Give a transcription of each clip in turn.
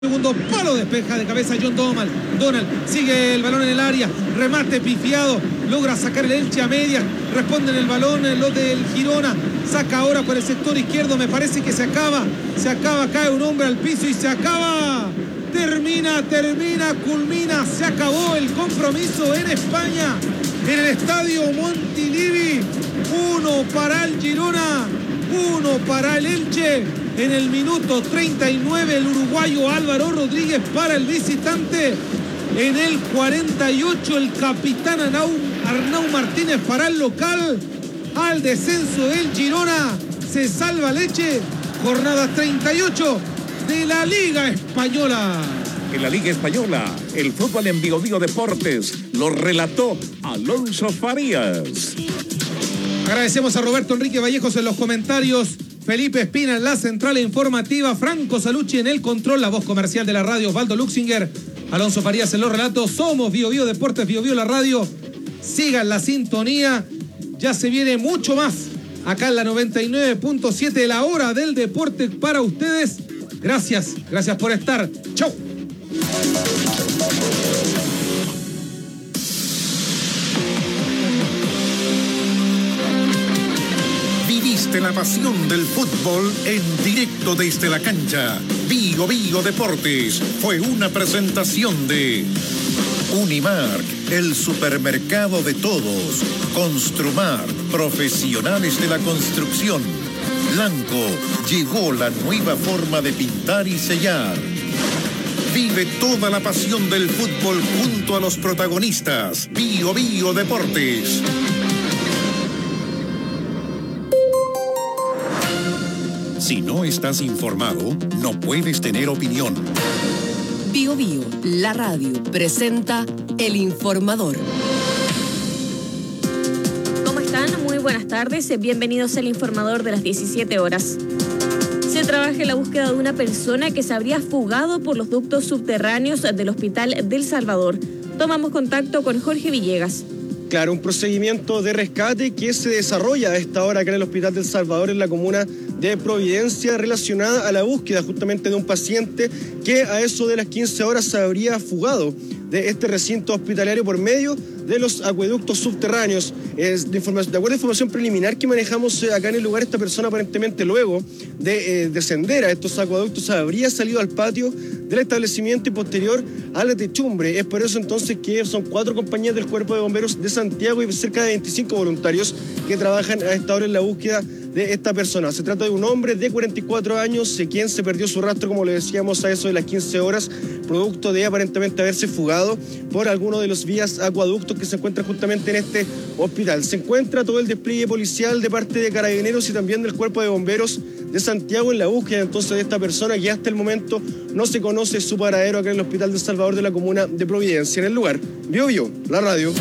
Segundo palo, despeja de cabeza John Donald. Sigue el balón en el área, remate pifiado, logra sacar el Elche a medias, responden el balón los del Girona, saca ahora por el sector izquierdo, me parece que se acaba, cae un hombre al piso y se acaba. Termina, culmina, se acabó el compromiso en España, en el estadio Montilivi. 1 para el Girona, 1 para el Elche. En el minuto 39 el uruguayo Álvaro Rodríguez para el visitante. En el 48 el capitán Arnau Martínez para el local. Al descenso el Girona, se salva Elche. Jornada 38 de la Liga Española. En la Liga Española, el fútbol en Bio Deportes lo relató Alonso Farías. Agradecemos a Roberto Enrique Vallejos en los comentarios, Felipe Espina en la central informativa, Franco Salucci en el control, la voz comercial de la radio, Osvaldo Luxinger, Alonso Farías en los relatos. Somos Bio Deportes, Bio la radio. Sigan la sintonía, ya se viene mucho más acá en la 99.7, la hora del deporte para ustedes. Gracias por estar. Chau. Viviste la pasión del fútbol en directo desde la cancha. Bio Deportes fue una presentación de Unimark, el supermercado de todos. Construmar, profesionales de la construcción. Blanco, llegó la nueva forma de pintar y sellar. Vive toda la pasión del fútbol junto a los protagonistas. Bio Deportes. Si no estás informado, no puedes tener opinión. Bio, la radio, presenta El Informador. ¿Cómo están? Muy buenas tardes. Bienvenidos al Informador de las 17 horas. Se trabaja en la búsqueda de una persona que se habría fugado por los ductos subterráneos del Hospital del Salvador. Tomamos contacto con Jorge Villegas. Claro, un procedimiento de rescate que se desarrolla a esta hora acá en el Hospital del Salvador, en la comuna de Providencia, relacionada a la búsqueda justamente de un paciente que a eso de las 15 horas se habría fugado de este recinto hospitalario por medio de los acueductos subterráneos. De acuerdo a información preliminar que manejamos acá en el lugar, esta persona aparentemente luego de descender a estos acueductos habría salido al patio del establecimiento y posterior a la techumbre. Es por eso entonces que son 4 compañías del Cuerpo de Bomberos de Santiago y cerca de 25 voluntarios que trabajan a esta hora en la búsqueda de esta persona. Se trata de un hombre de 44 años, quien se perdió su rastro, como le decíamos, a eso de las 15 horas, producto de aparentemente haberse fugado por alguno de los vías acueductos que se encuentran justamente en este hospital. Se encuentra todo el despliegue policial de parte de Carabineros y también del Cuerpo de Bomberos de Santiago en la búsqueda entonces de esta persona, que hasta el momento no se conoce su paradero acá en el Hospital del Salvador de la comuna de Providencia. En el lugar, Bio, la radio.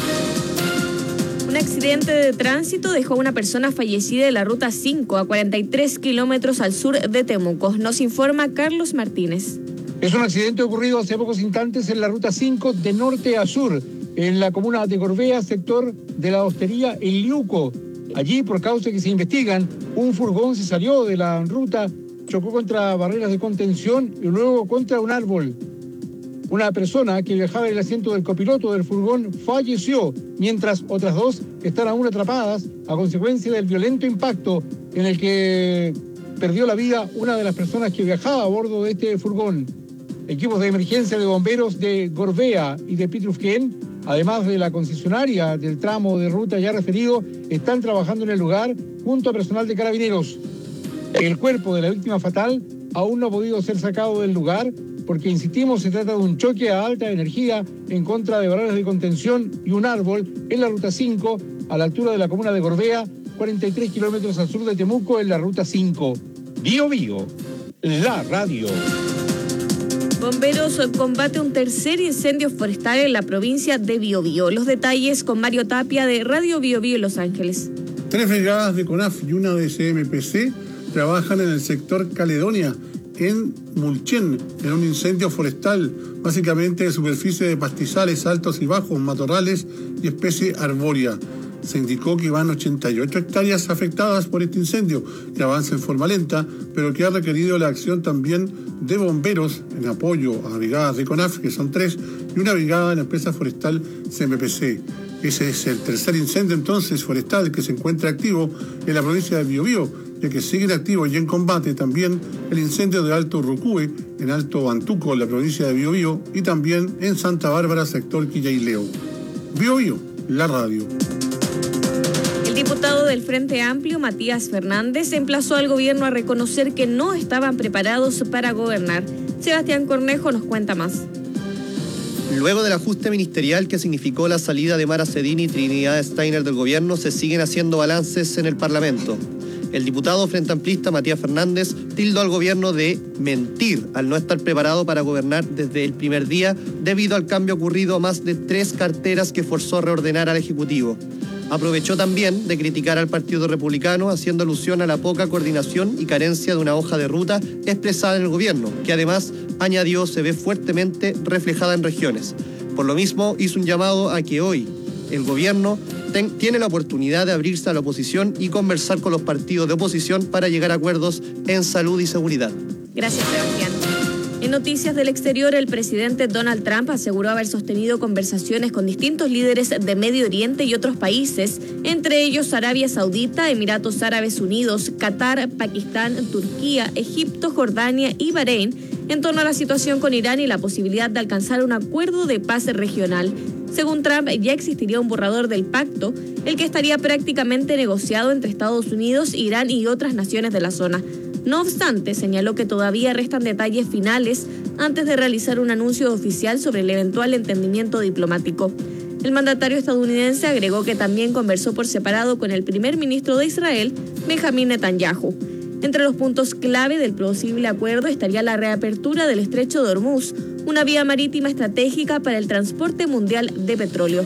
Un accidente de tránsito dejó a una persona fallecida en la ruta 5 a 43 kilómetros al sur de Temuco. Nos informa Carlos Martínez. Es un accidente ocurrido hace pocos instantes en la ruta 5 de norte a sur, en la comuna de Gorbea, sector de la hostería El Liuco. Allí, por causas que se investigan, un furgón se salió de la ruta, chocó contra barreras de contención y luego contra un árbol. Una persona que viajaba en el asiento del copiloto del furgón falleció, mientras otras 2 están aún atrapadas a consecuencia del violento impacto en el que perdió la vida una de las personas que viajaba a bordo de este furgón. Equipos de emergencia de bomberos de Gorbea y de Pitrufquén, además de la concesionaria del tramo de ruta ya referido, están trabajando en el lugar junto a personal de Carabineros. El cuerpo de la víctima fatal aún no ha podido ser sacado del lugar porque, insistimos, se trata de un choque a alta energía en contra de barreras de contención y un árbol en la ruta 5 a la altura de la comuna de Gorbea, 43 kilómetros al sur de Temuco en la ruta 5. Bio, la radio. Bomberos combate un tercer incendio forestal en la provincia de Biobío. Los detalles con Mario Tapia de Radio Biobío en Los Ángeles. 3 brigadas de CONAF y una de CMPC trabajan en el sector Caledonia, en Mulchen, en un incendio forestal, básicamente de superficie de pastizales altos y bajos, matorrales y especie arbórea. se indicó que van 88 hectáreas afectadas por este incendio, que avanza en forma lenta, pero que ha requerido la acción también de bomberos en apoyo a brigadas de CONAF, que son 3, y una brigada de la empresa forestal CMPC. Ese es el tercer incendio entonces forestal que se encuentra activo en la provincia de Biobío, ya que siguen activos y en combate también el incendio de Alto Rucúe, en Alto Antuco, en la provincia de Biobío, y también en Santa Bárbara, sector Quillaileo. Biobío, la radio. El diputado del Frente Amplio, Matías Fernández, emplazó al gobierno a reconocer que no estaban preparados para gobernar. Sebastián Cornejo nos cuenta más. Luego del ajuste ministerial que significó la salida de Mara Cedini y Trinidad Steiner del gobierno, se siguen haciendo balances en el Parlamento. El diputado frente amplista Matías Fernández tildó al gobierno de mentir al no estar preparado para gobernar desde el primer día debido al cambio ocurrido a más de 3 carteras que forzó a reordenar al Ejecutivo. Aprovechó también de criticar al Partido Republicano, haciendo alusión a la poca coordinación y carencia de una hoja de ruta expresada en el gobierno, que además, añadió, se ve fuertemente reflejada en regiones. Por lo mismo, hizo un llamado a que hoy el gobierno tiene la oportunidad de abrirse a la oposición y conversar con los partidos de oposición para llegar a acuerdos en salud y seguridad. Gracias, Sebastián. En noticias del exterior, el presidente Donald Trump aseguró haber sostenido conversaciones con distintos líderes de Medio Oriente y otros países, entre ellos Arabia Saudita, Emiratos Árabes Unidos, Qatar, Pakistán, Turquía, Egipto, Jordania y Bahrein, en torno a la situación con Irán y la posibilidad de alcanzar un acuerdo de paz regional. Según Trump, ya existiría un borrador del pacto, el que estaría prácticamente negociado entre Estados Unidos, Irán y otras naciones de la zona. No obstante, señaló que todavía restan detalles finales antes de realizar un anuncio oficial sobre el eventual entendimiento diplomático. El mandatario estadounidense agregó que también conversó por separado con el primer ministro de Israel, Benjamín Netanyahu. Entre los puntos clave del posible acuerdo estaría la reapertura del estrecho de Hormuz, una vía marítima estratégica para el transporte mundial de petróleo.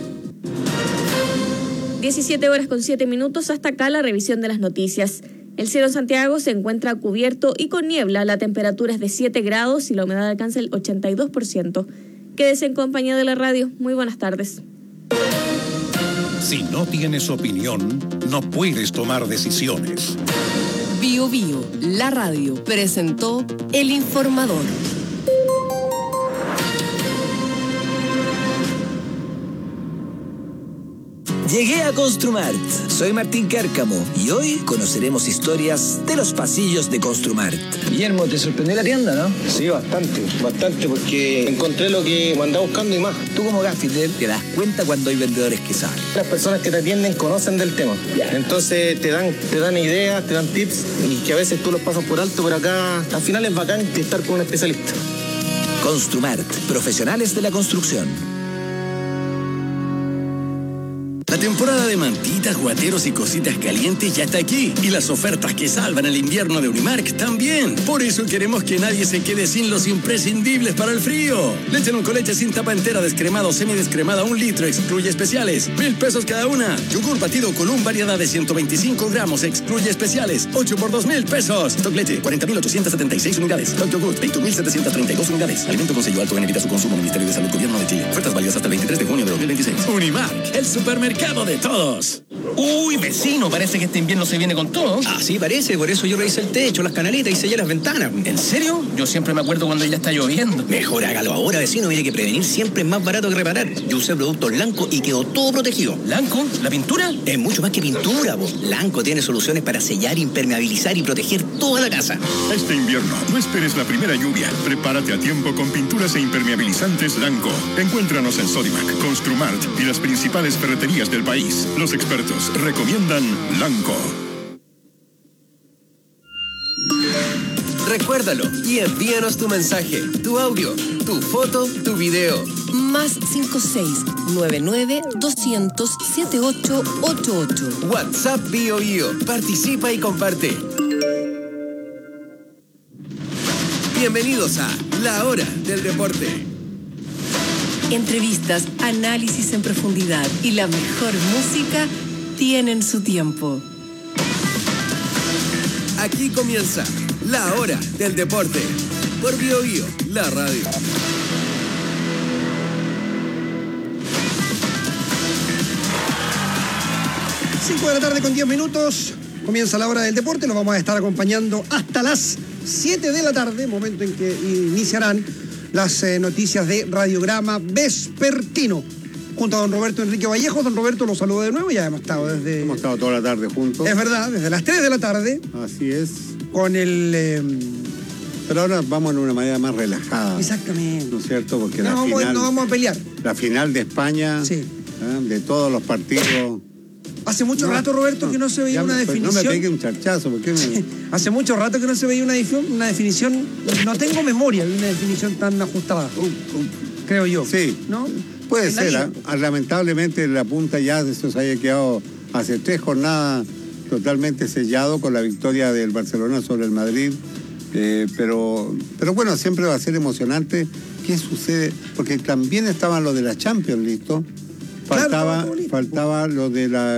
17:07, hasta acá la revisión de las noticias. El cielo en Santiago se encuentra cubierto y con niebla, la temperatura es de 7 grados y la humedad alcanza el 82%. Quédese en compañía de la radio. Muy buenas tardes. Si no tienes opinión, no puedes tomar decisiones. Bio Bio, la radio, presentó El Informador. Llegué a Construmart. Soy Martín Cárcamo y hoy conoceremos historias de los pasillos de Construmart. Guillermo, ¿te sorprendió la tienda, no? Sí, bastante, porque encontré lo que andaba buscando y más. Tú como gaffiter te das cuenta cuando hay vendedores que saben. Las personas que te atienden conocen del tema. Entonces te dan ideas, te dan tips y que a veces tú los pasas por alto, pero acá al final es bacán estar con un especialista. Construmart, profesionales de la construcción. La temporada de mantitas, guateros y cositas calientes ya está aquí. Y las ofertas que salvan el invierno de Unimark también. Por eso queremos que nadie se quede sin los imprescindibles para el frío. Leche Noncoleche sin tapa entera, descremado, semidescremada, 1 litro, excluye especiales. 1,000 pesos cada una. Yogur batido Column, variedad de 125 gramos, excluye especiales. 8 por 2,000 pesos. Stock leche, 40.876 unidades. Stock yogur, 21.732 unidades. Alimento con sello alto, evita su consumo. Ministerio de Salud, Gobierno de Chile. Ofertas válidas hasta el 23 de junio de 2026. Unimark, el supermercado de todos. Uy, vecino, parece que este invierno se viene con todo. Ah, sí, parece. Por eso yo revisé el techo, las canaletas y sellé las ventanas. ¿En serio? Yo siempre me acuerdo cuando ya está lloviendo. Mejor hágalo ahora, vecino. Mire que prevenir siempre es más barato que reparar. Yo usé productos Lanco y quedó todo protegido. ¿Lanco? ¿La pintura? Es mucho más que pintura, po. Lanco tiene soluciones para sellar, impermeabilizar y proteger toda la casa. Este invierno, no esperes la primera lluvia. Prepárate a tiempo con pinturas e impermeabilizantes Lanco. Encuéntranos en Sodimac, Construmart y las principales ferreterías del país. Los expertos recomiendan Lanco. Recuérdalo y envíanos tu mensaje, tu audio, tu foto, tu video. Más 56-99-200-7888. WhatsApp Bio Bio. Participa y comparte. Bienvenidos a La Hora del Deporte. Entrevistas, análisis en profundidad y la mejor música tienen su tiempo. Aquí comienza La Hora del Deporte por Bio Bio, la radio. 5 de la tarde con 10 minutos. Comienza la hora del deporte. Los vamos a estar acompañando hasta las 7 de la tarde, momento en que iniciarán las noticias de Radiograma Vespertino. Junto a don Roberto Enrique Vallejo. Don Roberto, los saludo de nuevo. Ya hemos estado toda la tarde juntos. Es verdad, desde las 3 de la tarde. Así es. Con el... Pero ahora vamos en una manera más relajada. Exactamente. ¿No es cierto? Porque no vamos a pelear. La final de España, sí. De todos los partidos... Hace mucho rato, Roberto, que no se veía una definición. No me pegue un charchazo, ¿por qué me... Hace mucho rato que no se veía una definición. No tengo memoria de una definición tan ajustada. Creo yo. Sí. ¿No? Puede ser. Lamentablemente la punta ya de eso se haya quedado hace 3 jornadas totalmente sellado con la victoria del Barcelona sobre el Madrid. Pero bueno, siempre va a ser emocionante. ¿Qué sucede? Porque también estaban los de la Champions, ¿listo? Faltaba lo de la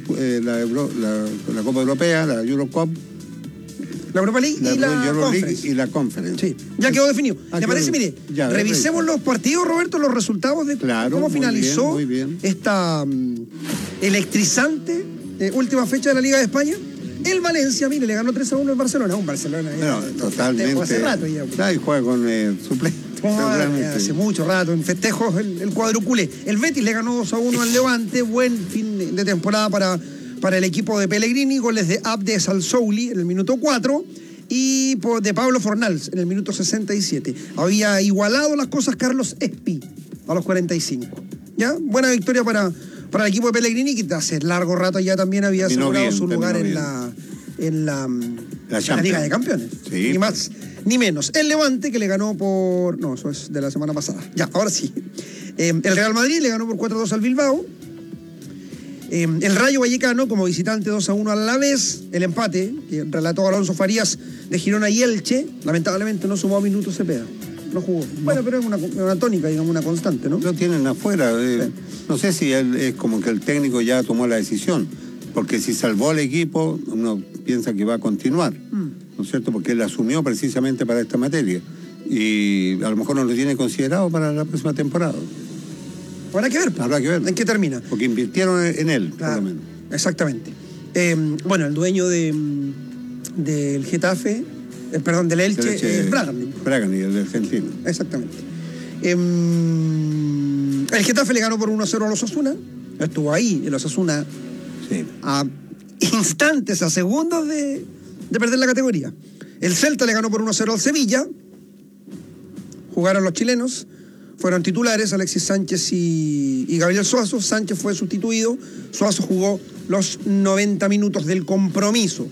la Copa Europea, la Eurocup. La Europa League y la Conference. Y la Conference. Sí, ya quedó definido. ¿Le parece? Mire, revisemos los partidos, Roberto, los resultados de cómo finalizó muy bien. Esta electrizante última fecha de la Liga de España. El Valencia, mire, le ganó 3-1 al Barcelona. Un Barcelona totalmente. Hace rato ya. Y juega con suplente. Hace mucho rato, en festejos el cuadruculé. El Betis le ganó 2-1 al Levante. Buen fin de temporada para el equipo de Pellegrini. Goles de Abde Salsouli en el minuto 4 y de Pablo Fornals en el minuto 67. Había igualado las cosas Carlos Espi a los 45. ¿Ya? Buena victoria para el equipo de Pellegrini, que hace largo rato ya también había asegurado su lugar en la Liga de Campeones. Sí. Ni más ni menos. El Levante, que le ganó por... No, eso es de la semana pasada. Ya, ahora sí. El Real Madrid le ganó por 4-2 al Bilbao. El Rayo Vallecano, como visitante, 2-1 al Alavés. El empate, que relató Alonso Farías, de Girona y Elche. Lamentablemente no sumó minutos Cepeda. No jugó. Bueno, pero es una tónica, digamos, una constante, ¿no? Lo tienen afuera. Sí. No sé si es como que el técnico ya tomó la decisión. Porque si salvó al equipo, uno piensa que va a continuar. ¿No es cierto? Porque él asumió precisamente para esta materia. Y a lo mejor no lo tiene considerado para la próxima temporada. Habrá que ver. ¿En qué termina? Porque invirtieron en él, claro, por lo menos. Exactamente. Bueno, el dueño del Getafe, del Elche, es Bragani, el argentino. Exactamente. El Getafe le ganó por 1-0 a los Osasuna. Estuvo ahí, el Osasuna, sí, a instantes, a segundos de perder la categoría. El Celta le ganó por 1-0 al Sevilla. Jugaron los chilenos. Fueron titulares Alexis Sánchez y Gabriel Suazo. Sánchez fue sustituido. Suazo jugó los 90 minutos del compromiso.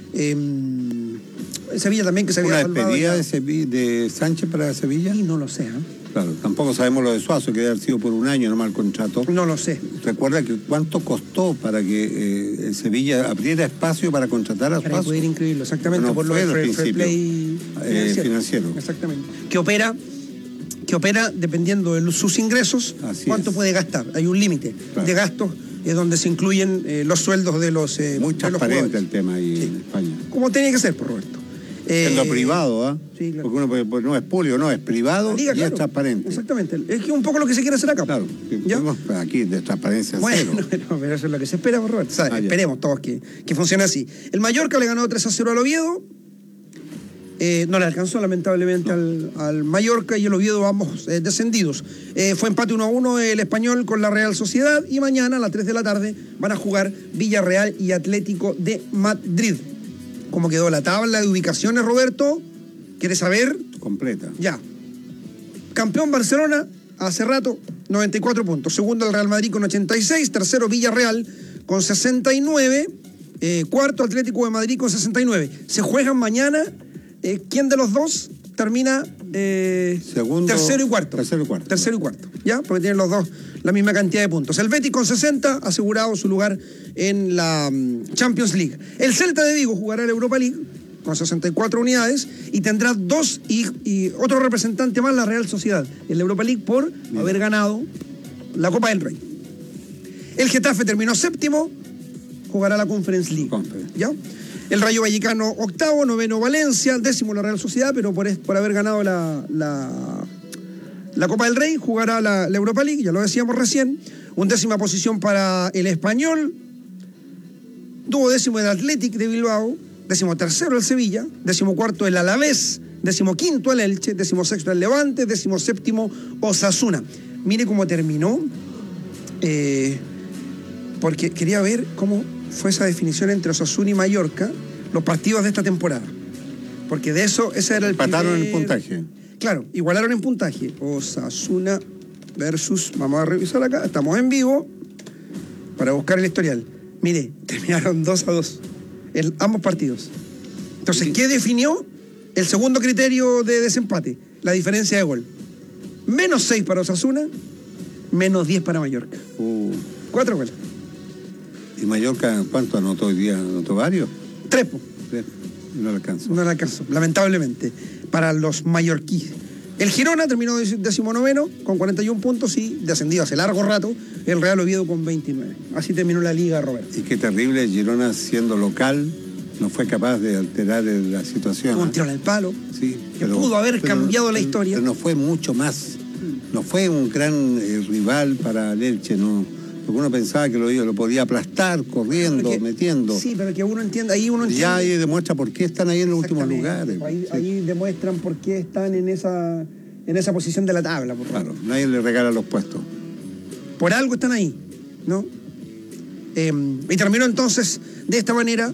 Sevilla también, que se había salvado. ¿Una despedida de Sánchez para Sevilla? Y no lo sé. Claro, tampoco sabemos lo de Suazo, que debe haber sido por un año nomás el contrato. No lo sé. ¿Recuerda que cuánto costó para que Sevilla abriera espacio para contratar a Suazo? Para poder inscribirlo, exactamente, por lo del fair play financiero. Exactamente. Que opera dependiendo de sus ingresos. Así cuánto puede gastar. Hay un límite de gastos donde se incluyen los sueldos de los muy transparente de los el tema ahí en España. Como tiene que ser, por Roberto. Siendo privado, Sí, claro. Porque uno no es público, no, es privado y es transparente. Exactamente. Es que un poco lo que se quiere hacer acá. Claro. ¿Ya? Aquí de transparencia cero. Bueno, pero eso es lo que se espera, por Roberto. Esperemos todos que funcione así. El Mallorca le ganó 3-0 al Oviedo. No le alcanzó lamentablemente al Mallorca y el Oviedo, ambos descendidos. Fue empate 1-1 el Español con la Real Sociedad y mañana a las 3 de la tarde van a jugar Villarreal y Atlético de Madrid. ¿Cómo quedó la tabla de ubicaciones, Roberto? ¿Quieres saber? Completa. Ya. Campeón Barcelona hace rato, 94 puntos. Segundo el Real Madrid con 86. Tercero Villarreal con 69. Cuarto Atlético de Madrid con 69. Se juegan mañana. ¿Quién de los dos termina segundo, tercero y cuarto? Tercero y cuarto. ¿Ya? Porque tienen los dos la misma cantidad de puntos. El Betis con 60, asegurado su lugar en la Champions League. El Celta de Vigo jugará la Europa League con 64 unidades y tendrá dos y otro representante más, la Real Sociedad, en la Europa League por haber ganado la Copa del Rey. El Getafe terminó séptimo, jugará la Conference League. ¿Ya? El Rayo Vallecano octavo, noveno Valencia, décimo la Real Sociedad, pero por haber ganado la Copa del Rey, jugará la Europa League, ya lo decíamos recién. Undécima posición para el Español, 12º el Athletic de Bilbao, 13º el Sevilla, 14º el Alavés, 15º el Elche, 16º el Levante, 17º Osasuna. Mire cómo terminó, porque quería ver cómo fue esa definición entre Osasuna y Mallorca, los partidos de esta temporada. Porque de eso, ese era el Empataron en puntaje. Claro, igualaron en puntaje. Osasuna versus, vamos a revisar acá, estamos en vivo para buscar el historial. Mire, terminaron 2-2 en ambos partidos. Entonces, ¿qué definió el segundo criterio de desempate? La diferencia de gol. -6 para Osasuna, -10 para Mallorca. 4 goles. ¿Y Mallorca cuánto anotó hoy día? ¿Anotó varios? 3. No le alcanzó. No le alcanzó, lamentablemente, para los mallorquíes. El Girona terminó 19º con 41 puntos y descendido hace largo rato el Real Oviedo con 29. Así terminó la liga, Roberto. Y qué terrible, Girona siendo local no fue capaz de alterar la situación. Un tiro al palo. Sí, que pudo haber cambiado la historia. Pero no fue mucho más. No fue un gran rival para el Elche, no. Porque uno pensaba que lo podía aplastar, corriendo, metiendo. Sí, pero que uno entienda, ahí uno entiende. Ya ahí demuestra por qué están ahí en los últimos lugares. Ahí demuestran por qué están en esa posición de la tabla. Claro, nadie le regala los puestos. Por algo están ahí, ¿no? Y terminó entonces de esta manera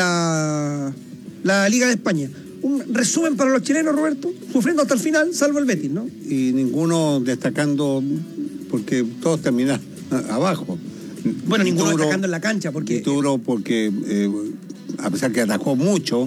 la Liga de España. Un resumen para los chilenos, Roberto, sufriendo hasta el final, salvo el Betis, ¿no? Y ninguno destacando, porque todos terminaron abajo. Bueno, ninguno destacando en la cancha, porque... Turo porque a pesar que atajó mucho,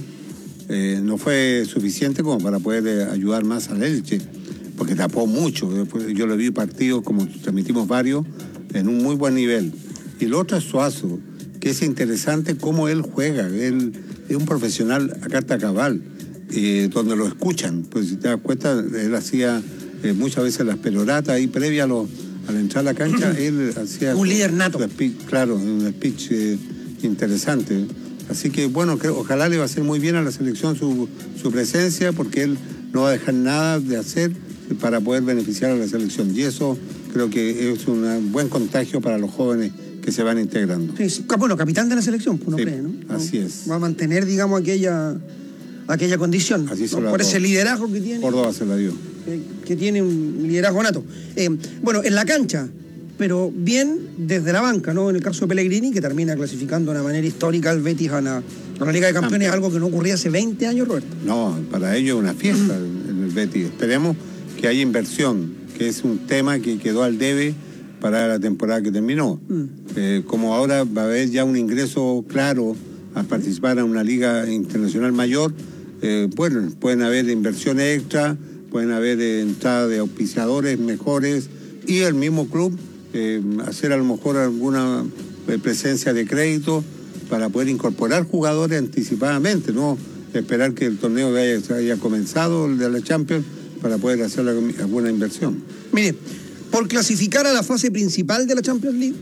no fue suficiente como para poder ayudar más al Elche, porque tapó mucho. Yo le vi partidos, como transmitimos varios, en un muy buen nivel. Y lo otro es Suazo, que es interesante cómo él juega. Él es un profesional a carta cabal, donde lo escuchan. Pues si te das cuenta, él hacía muchas veces las peloratas ahí previa al entrar a la cancha, él hacía... Un líder nato. Claro, un speech interesante. Así que, bueno, ojalá le va a hacer muy bien a la selección su presencia, porque él no va a dejar nada de hacer para poder beneficiar a la selección. Y eso creo que es un buen contagio para los jóvenes que se van integrando. Sí, bueno, capitán de la selección, uno cree, ¿no? Así es. Va a mantener, digamos, aquella condición. Así se ¿no? Por ese liderazgo que tiene. Córdoba se la dio. Que tiene un liderazgo nato. Bueno, en la cancha, pero bien desde la banca, ¿no? En el caso de Pellegrini, que termina clasificando de una manera histórica al Betis a la Liga de Campeones, algo que no ocurría hace 20 años, Roberto. No, para ellos es una fiesta en el Betis. Esperemos que haya inversión, que es un tema que quedó al debe para la temporada que terminó. Como ahora va a haber ya un ingreso claro a participar en una liga internacional mayor, bueno, pueden haber inversiones extra, pueden haber entrada de auspiciadores mejores y el mismo club hacer a lo mejor alguna presencia de crédito para poder incorporar jugadores anticipadamente, no esperar que el torneo haya comenzado, el de la Champions, para poder hacer alguna inversión. Mire, por clasificar a la fase principal de la Champions League,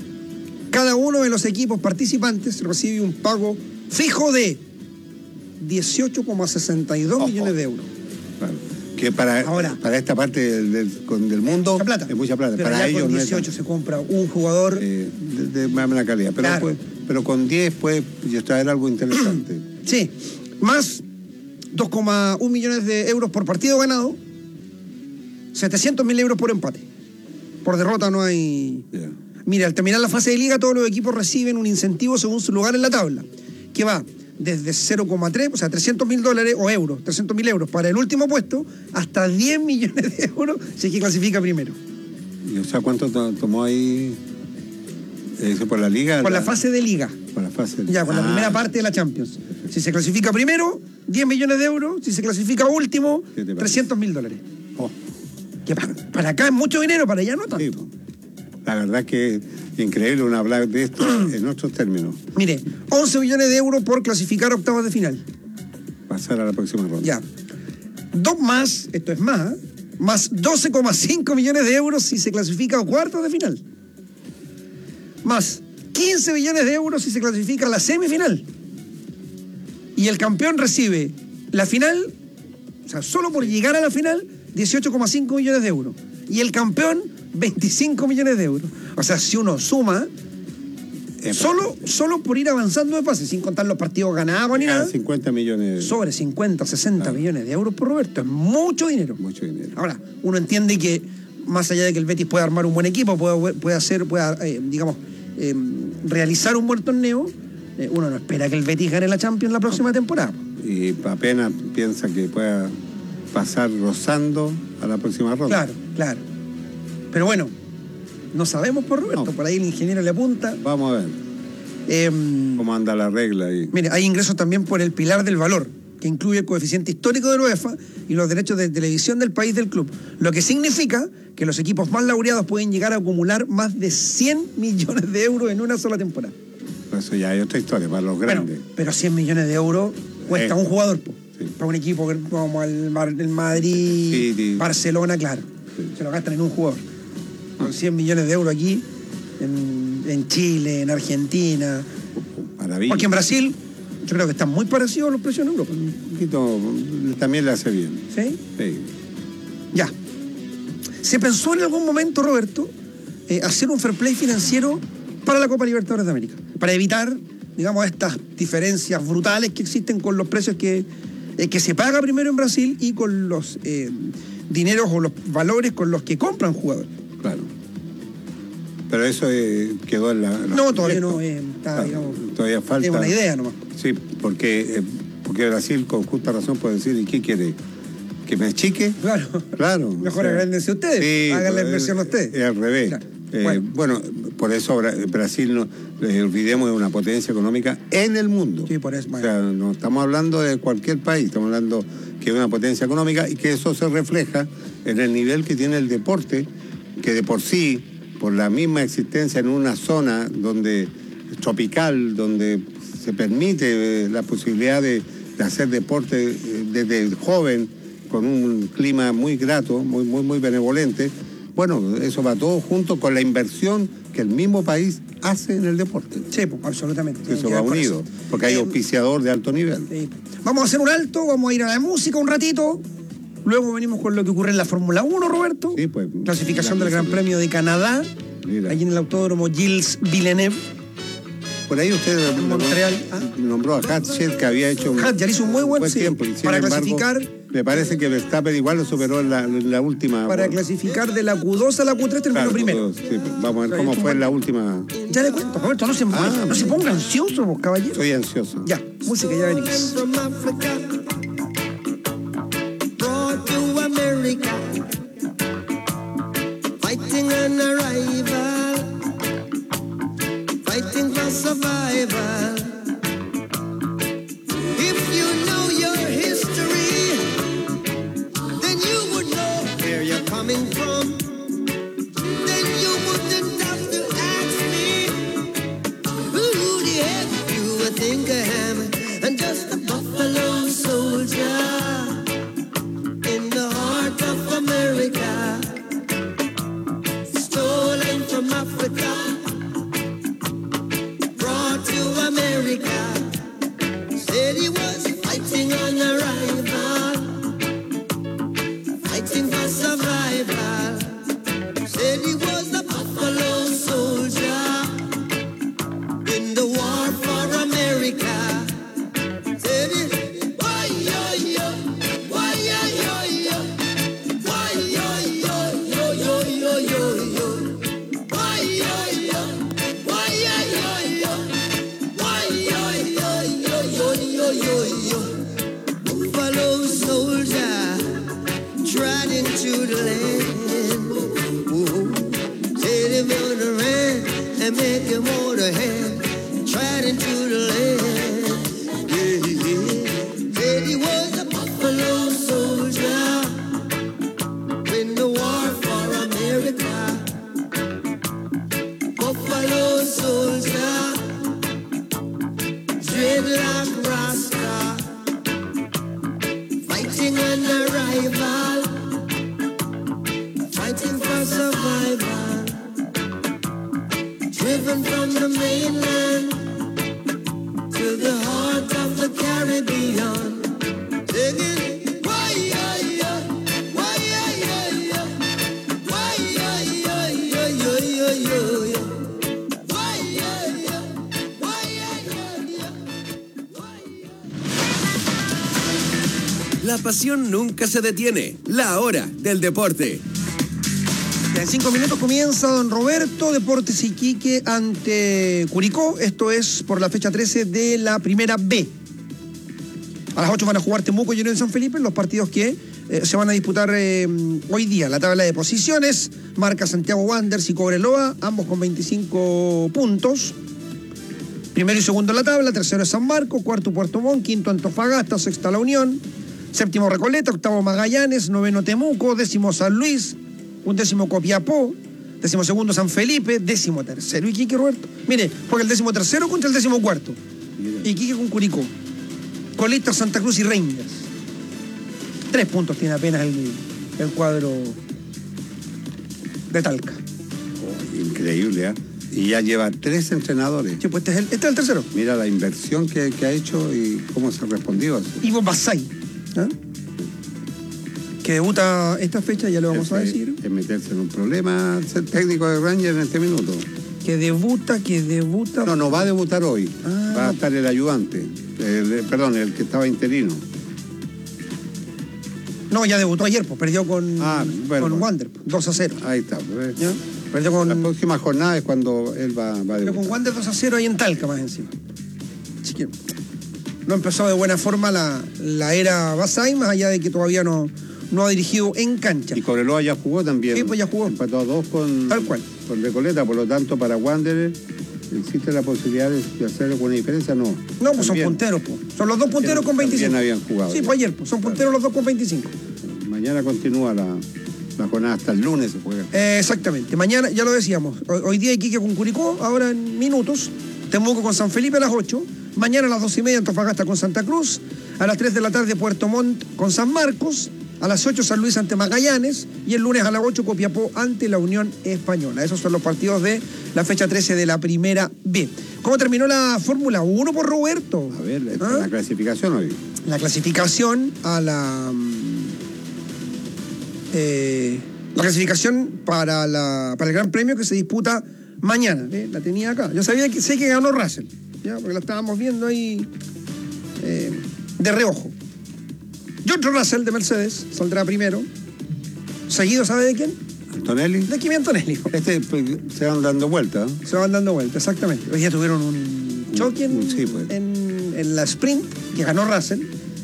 cada uno de los equipos participantes recibe un pago fijo de 18,62 millones de euros. Claro. Que para esta parte del mundo mucha plata. Es mucha plata. Pero para ellos con 18 no es, se compra un jugador de más buena calidad. Pero, claro. pero con 10 puede traer algo interesante. Sí, más 2,1 millones de euros por partido ganado, 700.000 euros por empate. Por derrota no hay... Yeah. Mira, al terminar la fase de liga, todos los equipos reciben un incentivo según su lugar en la tabla, que va desde 0,3, o sea, $300.000 o euros, 300.000 euros para el último puesto, hasta 10 millones de euros si es que clasifica primero. ¿Y o sea cuánto tomó ahí eso por la liga? Por la fase de liga. Por la fase de... Ya, por la primera parte de la Champions. Si se clasifica primero, 10 millones de euros. Si se clasifica último, $300.000. Oh. Que para acá es mucho dinero, para allá no tanto. Sí. La verdad que es increíble uno hablar de esto en otros términos. Mire, 11 millones de euros por clasificar a octavos de final. Pasar a la próxima ronda. Ya. Dos más, esto es más, más 12,5 millones de euros si se clasifica a cuartos de final. Más 15 millones de euros si se clasifica a la semifinal. Y el campeón recibe la final, o sea, solo por llegar a la final, 18,5 millones de euros. Y el campeón, 25 millones de euros. O sea, si uno suma, Solo por ir avanzando de fase, sin contar los partidos ganados ni nada. 50 millones. Sobre 50, 60 millones de euros por Roberto. Es mucho dinero. Mucho dinero. Ahora, uno entiende que más allá de que el Betis pueda armar un buen equipo, pueda realizar un buen torneo, uno no espera que el Betis gane la Champions la próxima temporada. Y apenas piensa que pueda pasar rozando a la próxima ronda. Claro. Pero bueno, no sabemos por Roberto, por ahí el ingeniero le apunta. Vamos a ver cómo anda la regla ahí. Mire, hay ingresos también por el pilar del valor, que incluye el coeficiente histórico de la UEFA y los derechos de televisión del país del club, lo que significa que los equipos más laureados pueden llegar a acumular más de 100 millones de euros en una sola temporada. Eso ya hay otra historia para los grandes. Pero 100 millones de euros cuesta un jugador, para un equipo como el Madrid, Barcelona, claro. Se lo gastan en un jugador. Con 100 millones de euros aquí, en Chile, en Argentina. Maravilla. Porque en Brasil, yo creo que están muy parecidos los precios en Europa. Un poquito, también le hace bien. ¿Sí? Sí. Ya. ¿Se pensó en algún momento, Roberto, hacer un fair play financiero para la Copa Libertadores de América? Para evitar, digamos, estas diferencias brutales que existen con los precios que se paga primero en Brasil y con los dineros o los valores con los que compran jugadores. Claro. Pero eso quedó en la... No, todavía no está, digamos, todavía falta. Es una idea nomás. Sí, porque Brasil con justa razón puede decir, ¿y qué quiere? ¿Que me achique? Claro. Mejor agrándense ustedes, sí, hagan la inversión ustedes. Es al revés. Claro. Bueno, por eso Brasil, no olvidemos, es una potencia económica en el mundo. Sí, por eso. O sea, no estamos hablando de cualquier país, estamos hablando que es una potencia económica y que eso se refleja en el nivel que tiene el deporte, que de por sí, por la misma existencia en una zona donde tropical, donde se permite la posibilidad de hacer deporte desde joven, con un clima muy grato, muy benevolente. Bueno, eso va todo junto con la inversión que el mismo país hace en el deporte. Sí, pues, absolutamente. Eso va unido, porque hay auspiciador de alto nivel. Sí. Vamos a hacer un alto, vamos a ir a la música un ratito. Luego venimos con lo que ocurre en la Fórmula 1, Roberto. Sí, pues. Clasificación del Gran Premio de Canadá. Mira. Allí en el autódromo Gilles Villeneuve. Por ahí usted nombró a Hatcher, que había hecho Hatcher hizo un muy buen tiempo. Para clasificar. Me parece que Verstappen igual lo superó en la última. Para clasificar de la Q2 a la Q3 terminó primero. Sí, vamos a ver cómo fue en la última. Ya le cuento, Roberto, no se ponga ansioso, vos, caballero. Estoy ansioso. Ya, música, ya venimos. Fighting an arrival, fighting for survival. If you know your history, then you would know where you're coming from. Then you wouldn't have to ask me who the heck you would think I am. And just a buffalo soldier in the heart of America, stolen from Africa, brought to America. Said he was fighting on arrival, fighting for survival. Said he was a buffalo soldier in the war for America. Said he, why yo yo, why yo yo yo, why yo yo yo yo yo yo, why yo yo, why yo yo, why yo yo yo yo yo. Buffalo soldier tried into the land. Whoa. Said him on the land and make him hold a hand. Tried into the land. Yeah, yeah. Said he was a buffalo soldier in the war for America. Buffalo soldier, dreadlock rasta, fighting an arrival, fighting for survival, driven from the mainland to the heart of the Caribbean, singing, why yeah yeah, why yeah yeah yeah, why yeah yeah yeah yeah yeah yeah, why yeah yeah, La pasión nunca se detiene. La hora del deporte. En 5 minutos comienza Don Roberto, Deportes Iquique ante Curicó. Esto es por la fecha 13 de la primera B. A las 8 van a jugar Temuco y Unión San Felipe, los partidos que se van a disputar hoy día. La tabla de posiciones marca Santiago Wanderers y Cobreloa, ambos con 25 puntos. Primero y segundo en la tabla, tercero es San Marcos, cuarto Puerto Montt, quinto Antofagasta, sexta La Unión, séptimo Recoleta, octavo Magallanes, noveno Temuco, décimo San Luis, undécimo Copiapó, décimo segundo San Felipe, décimo tercero Iquique, Roberto. Mire, porque el décimo tercero contra el décimo cuarto. Iquique con Curicó. Colista, Santa Cruz y Rangers. 3 puntos tiene apenas el cuadro de Talca. Oh, increíble, ¿eh? Y ya lleva 3 entrenadores. Sí, pues este es el tercero. Mira la inversión que ha hecho y cómo se ha respondido. Ivo Basay, ¿eh? Que debuta esta fecha, ya lo vamos a decir. Es meterse en un problema ser técnico de Rangers en este minuto. Que debuta. No va a debutar hoy. Va a estar el ayudante. El que estaba interino. No, ya debutó ayer, pues perdió con Wander, 2-0. Ahí está. ¿Ya? Perdió con... La próxima jornada es cuando él va a debutar. Perdió con Wander 2-0 ahí en Talca más encima. Así que no empezó de buena forma la era Basay, más allá de que todavía no ha dirigido en cancha. Y Cobreloa ya jugó también. Sí, pues ya jugó. Empató a 2 con Recoleta, por lo tanto para Wander existe la posibilidad de hacer alguna diferencia, ¿no? No, pues son punteros, pues. Son los dos punteros con 25. También habían jugado. Sí, pues ayer, pues son punteros los dos con 25. Mañana continúa la jornada, hasta el lunes se juega. Exactamente. Mañana, ya lo decíamos, hoy día Iquique con Curicó, ahora en minutos. Temuco con San Felipe a las 8. Mañana a las 2:30 Antofagasta con Santa Cruz. A las 3 de la tarde Puerto Montt con San Marcos. A las 8 San Luis ante Magallanes y el lunes a las 8 Copiapó ante la Unión Española. Esos son los partidos de la fecha 13 de la primera B. ¿Cómo terminó la Fórmula 1 por Roberto? A ver, la clasificación hoy. La clasificación a la clasificación para el Gran Premio que se disputa mañana. La tenía acá. Yo sé que ganó Russell, ¿ya? Porque la estábamos viendo ahí de reojo. George Russell de Mercedes saldrá primero. Seguido, ¿sabe de quién? Antonelli. De Kimi Antonelli. Se van dando vueltas. Se van dando vueltas, exactamente. Hoy día tuvieron un choque en la sprint que ganó Russell.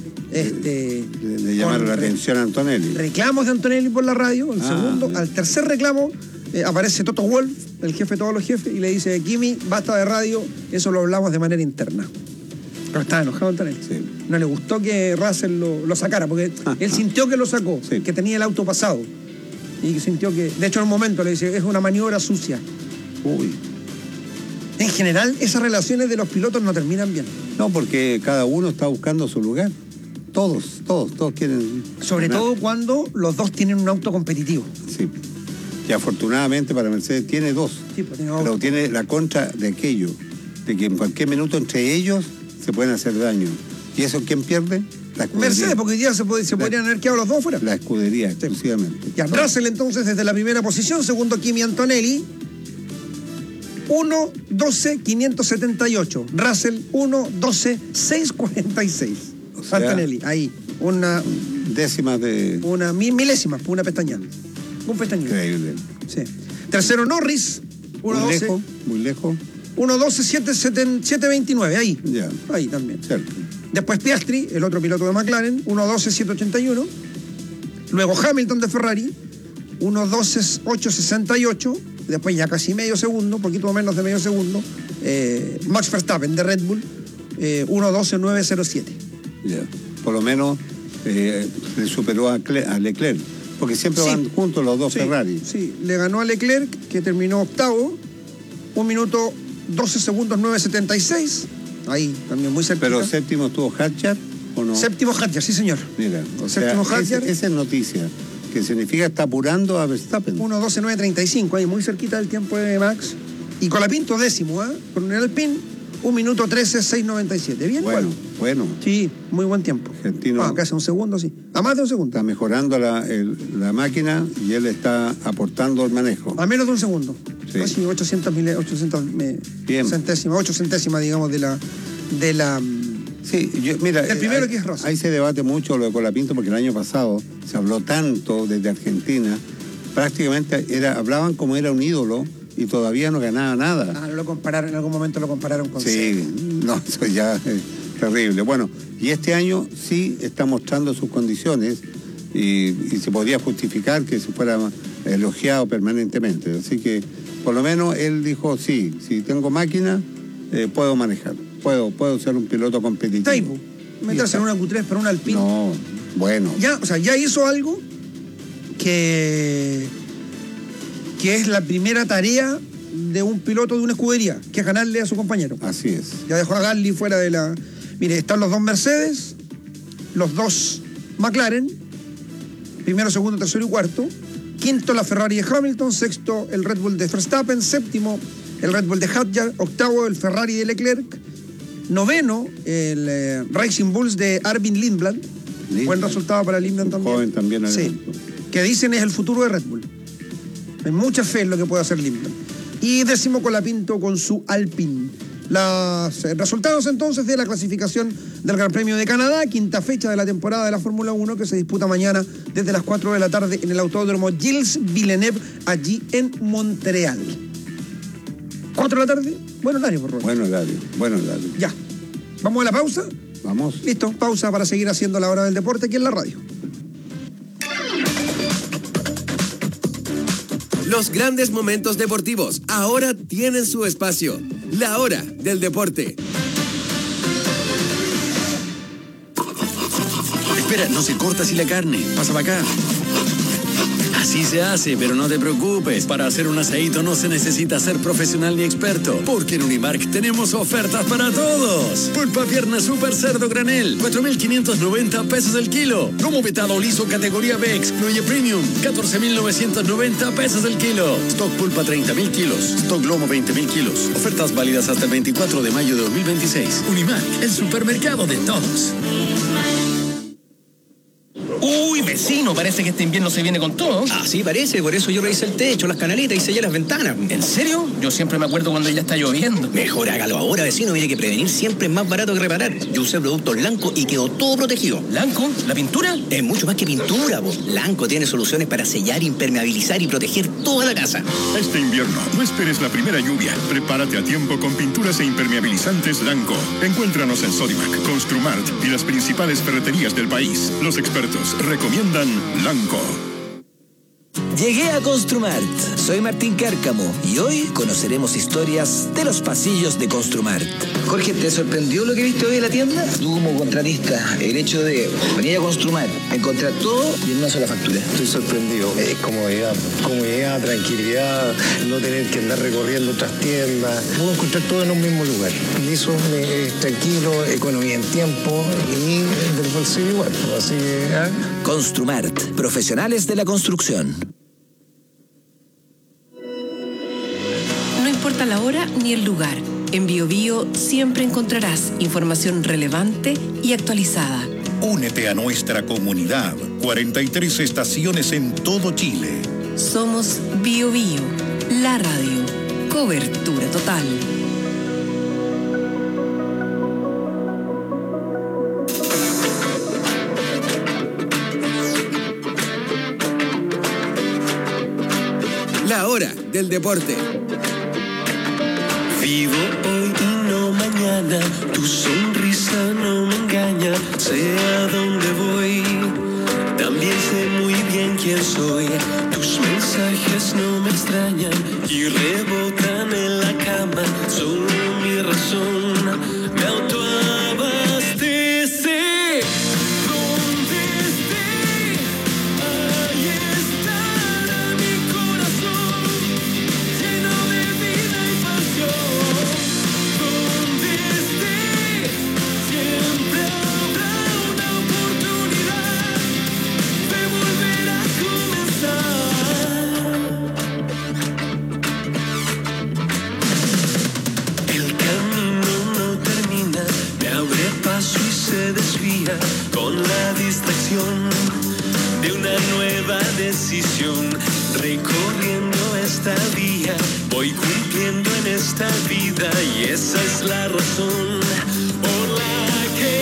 Le llamaron la atención a Antonelli. Reclamos de Antonelli por la radio. El segundo, al tercer reclamo, aparece Toto Wolff, el jefe de todos los jefes, y le dice: Kimi, basta de radio, eso lo hablamos de manera interna. Pero estaba enojado Antonelli. Sí. No le gustó que Russell lo sacara, porque él sintió que lo sacó, que tenía el auto pasado. Y que sintió que, de hecho en un momento le dice, es una maniobra sucia. Uy. En general, esas relaciones de los pilotos no terminan bien. No, porque cada uno está buscando su lugar. Todos quieren... Sobre todo cuando los dos tienen un auto competitivo. Sí. Y afortunadamente para Mercedes tiene 2. Sí, pues pero tiene la contra de aquello, de que en cualquier minuto entre ellos se pueden hacer daño. ¿Y eso quién pierde? La escudería. Mercedes, porque hoy día se podrían haber quedado los dos fuera. La escudería, exclusivamente. Y a Russell entonces desde la primera posición, segundo Kimi Antonelli, 1:12.578. Russell 1:12.646. O sea, Antonelli, ahí, una décima de... Una milésima, una pestañada. Un pestañado. Increíble. Sí. Tercero Norris, 1:12. Muy lejos. 1:12.729, ahí. Ya. Ahí también. Cierto. Después Piastri, el otro piloto de McLaren, 1:12.781. Luego Hamilton de Ferrari, 1:12.868. Después ya casi medio segundo, poquito menos de medio segundo. Max Verstappen de Red Bull, 1:12.907. Ya. Por lo menos le superó a Leclerc, porque siempre van juntos los dos Ferrari. Sí, le ganó a Leclerc, que terminó octavo, 1 minuto 12 segundos 9.76. Ahí, también muy cerquita. ¿Pero séptimo estuvo Hadjar o no? Séptimo Hadjar, sí señor. Mira, o séptimo Hadjar. Esa es noticia, que significa está apurando a Verstappen. 1:12.935, ahí muy cerquita del tiempo de Max. Y Colapinto décimo, con el Alpine, 1 minuto 13.697. Bien, bueno. Sí, muy buen tiempo. Argentino. Casi un segundo, sí. A más de un segundo. Está mejorando la máquina y él está aportando el manejo. A menos de un segundo. Sí. Casi 800 centésimas, digamos, de la Sí, mira, el primero que es Rosa. Ahí se debate mucho lo de Colapinto porque el año pasado se habló tanto desde Argentina, prácticamente hablaban como era un ídolo y todavía no ganaba nada. No lo compararon, en algún momento lo compararon con Sí, no, eso ya es terrible. Bueno, y este año sí está mostrando sus condiciones y se podría justificar que se fuera elogiado permanentemente. Así que por lo menos él dijo, sí, si tengo máquina, puedo manejar. Puedo ser un piloto competitivo. Taipo, meterse en una Q3 para un Alpine. No, bueno. Ya hizo algo que es la primera tarea de un piloto de una escudería, que es ganarle a su compañero. Así es. Ya dejó a Gasly fuera de la... Mire, están los 2 Mercedes, los 2 McLaren, primero, segundo, tercero y cuarto. Quinto, la Ferrari de Hamilton. Sexto, el Red Bull de Verstappen. Séptimo, el Red Bull de Hadjar. Octavo, el Ferrari de Leclerc. Noveno, el Racing Bulls de Arvin Lindblad. Buen resultado para Lindblad también. Joven también. Sí. Que dicen es el futuro de Red Bull. Hay mucha fe en lo que puede hacer Lindblad. Y décimo Colapinto con su Alpine. Los resultados entonces de la clasificación del Gran Premio de Canadá, quinta fecha de la temporada de la Fórmula 1 que se disputa mañana desde las 4 de la tarde en el Autódromo Gilles Villeneuve, allí en Montreal. 4 de la tarde, buen horario, por favor. Buen horario. Ya. ¿Vamos a la pausa? Vamos. Listo, pausa para seguir haciendo la hora del deporte aquí en la radio. Los grandes momentos deportivos ahora tienen su espacio. La hora del deporte. Espera, no se corta así la carne. Pasa para acá. Así se hace, pero no te preocupes. Para hacer un asadito no se necesita ser profesional ni experto, porque en Unimark tenemos ofertas para todos. Pulpa pierna super cerdo granel, 4.590 pesos el kilo. Lomo vetado liso categoría B excluye premium, 14.990 pesos el kilo. Stock pulpa 30.000 kilos, stock lomo 20.000 kilos. Ofertas válidas hasta el 24 de mayo de 2026. Unimark, el supermercado de todos. Uy, vecino, parece que este invierno se viene con todo. Así parece, por eso yo revisé el techo, las canaletas y sellé las ventanas. ¿En serio? Yo siempre me acuerdo cuando ya está lloviendo. Mejor hágalo ahora, vecino, mire que prevenir siempre es más barato que reparar. Yo usé productos Lanco y quedó todo protegido. ¿Lanco? ¿La pintura? Es mucho más que pintura, po. Lanco tiene soluciones para sellar, impermeabilizar y proteger toda la casa. Este invierno, no esperes la primera lluvia. Prepárate a tiempo con pinturas e impermeabilizantes Lanco. Encuéntranos en Sodimac, Construmart y las principales ferreterías del país. Los expertos recomiendan Lanco. Llegué a Construmart. Soy Martín Cárcamo y hoy conoceremos historias de los pasillos de Construmart. Jorge, ¿te sorprendió lo que viste hoy en la tienda? Tú como contratista, el hecho de venir a Construmart, encontrar todo y en una sola factura. Estoy sorprendido. Es comodidad, tranquilidad, no tener que andar recorriendo otras tiendas. Puedo encontrar todo en un mismo lugar. Y eso es tranquilo, economía en tiempo y del bolsillo igual. Así que, Construmart, profesionales de la construcción. No importa la hora ni el lugar, en BioBio siempre encontrarás información relevante y actualizada. Únete a nuestra comunidad. 43 estaciones en todo Chile. Somos BioBio, la radio. Cobertura total. La hora del deporte. Vivo hoy y no mañana, tu sonrisa no me engaña, sé a dónde voy, también sé muy bien quién soy, tus mensajes no me extrañan y rebotan en la cama, son mi razón, me autoabastece. Se desvía con la distracción de una nueva decisión. Recorriendo esta vía, voy cumpliendo en esta vida y esa es la razón por la que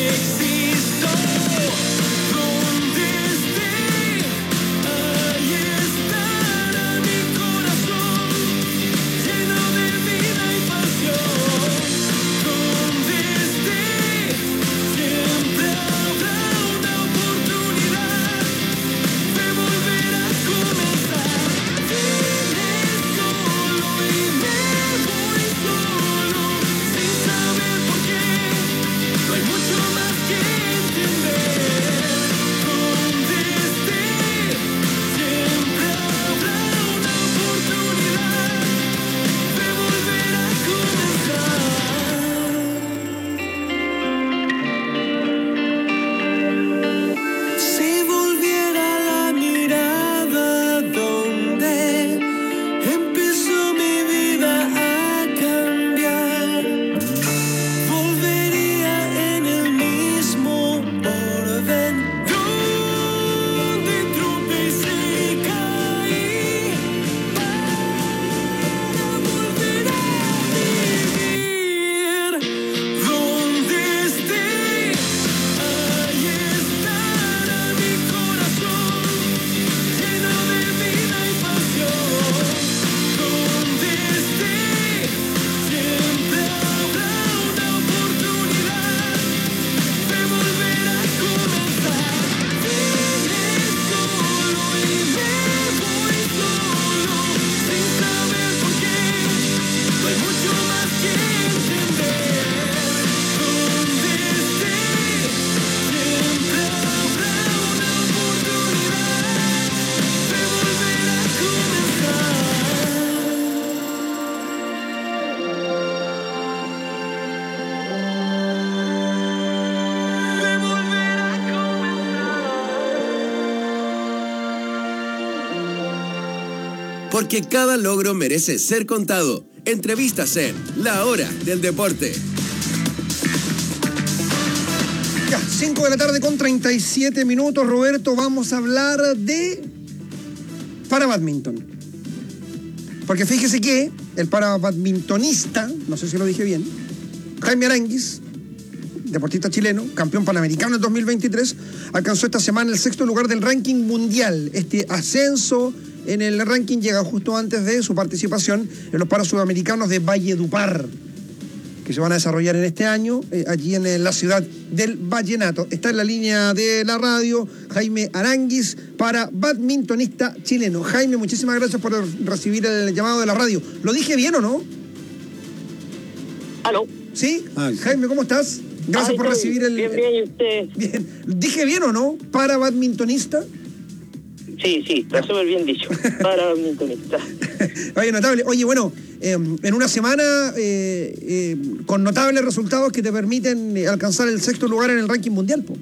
porque cada logro merece ser contado. Entrevistas en La Hora del Deporte. Ya, 5 de la tarde con 37 minutos, Roberto. Vamos a hablar de parabadminton. Porque fíjese que el parabadmintonista, no sé si lo dije bien, Jaime Aránguiz, deportista chileno, campeón panamericano en 2023, alcanzó esta semana el 6º lugar del ranking mundial. Este ascenso en el ranking llega justo antes de su participación en los Parasudamericanos de Valledupar, que se van a desarrollar en este año, allí en la ciudad del Vallenato. Está en la línea de la radio Jaime Aránguiz, parabadmintonista chileno. Jaime, muchísimas gracias por recibir el llamado de la radio. ¿Lo dije bien o no? ¿Aló? ¿Sí? Jaime, ¿cómo estás? Gracias por recibir el... Bien, ¿y usted? Bien. ¿Dije bien o no? ¿Parabadmintonista? Sí, está súper bien dicho. Parabadmintonista. Oye, notable. Oye, bueno, en una semana con notables resultados que te permiten alcanzar el 6º lugar en el ranking mundial, po.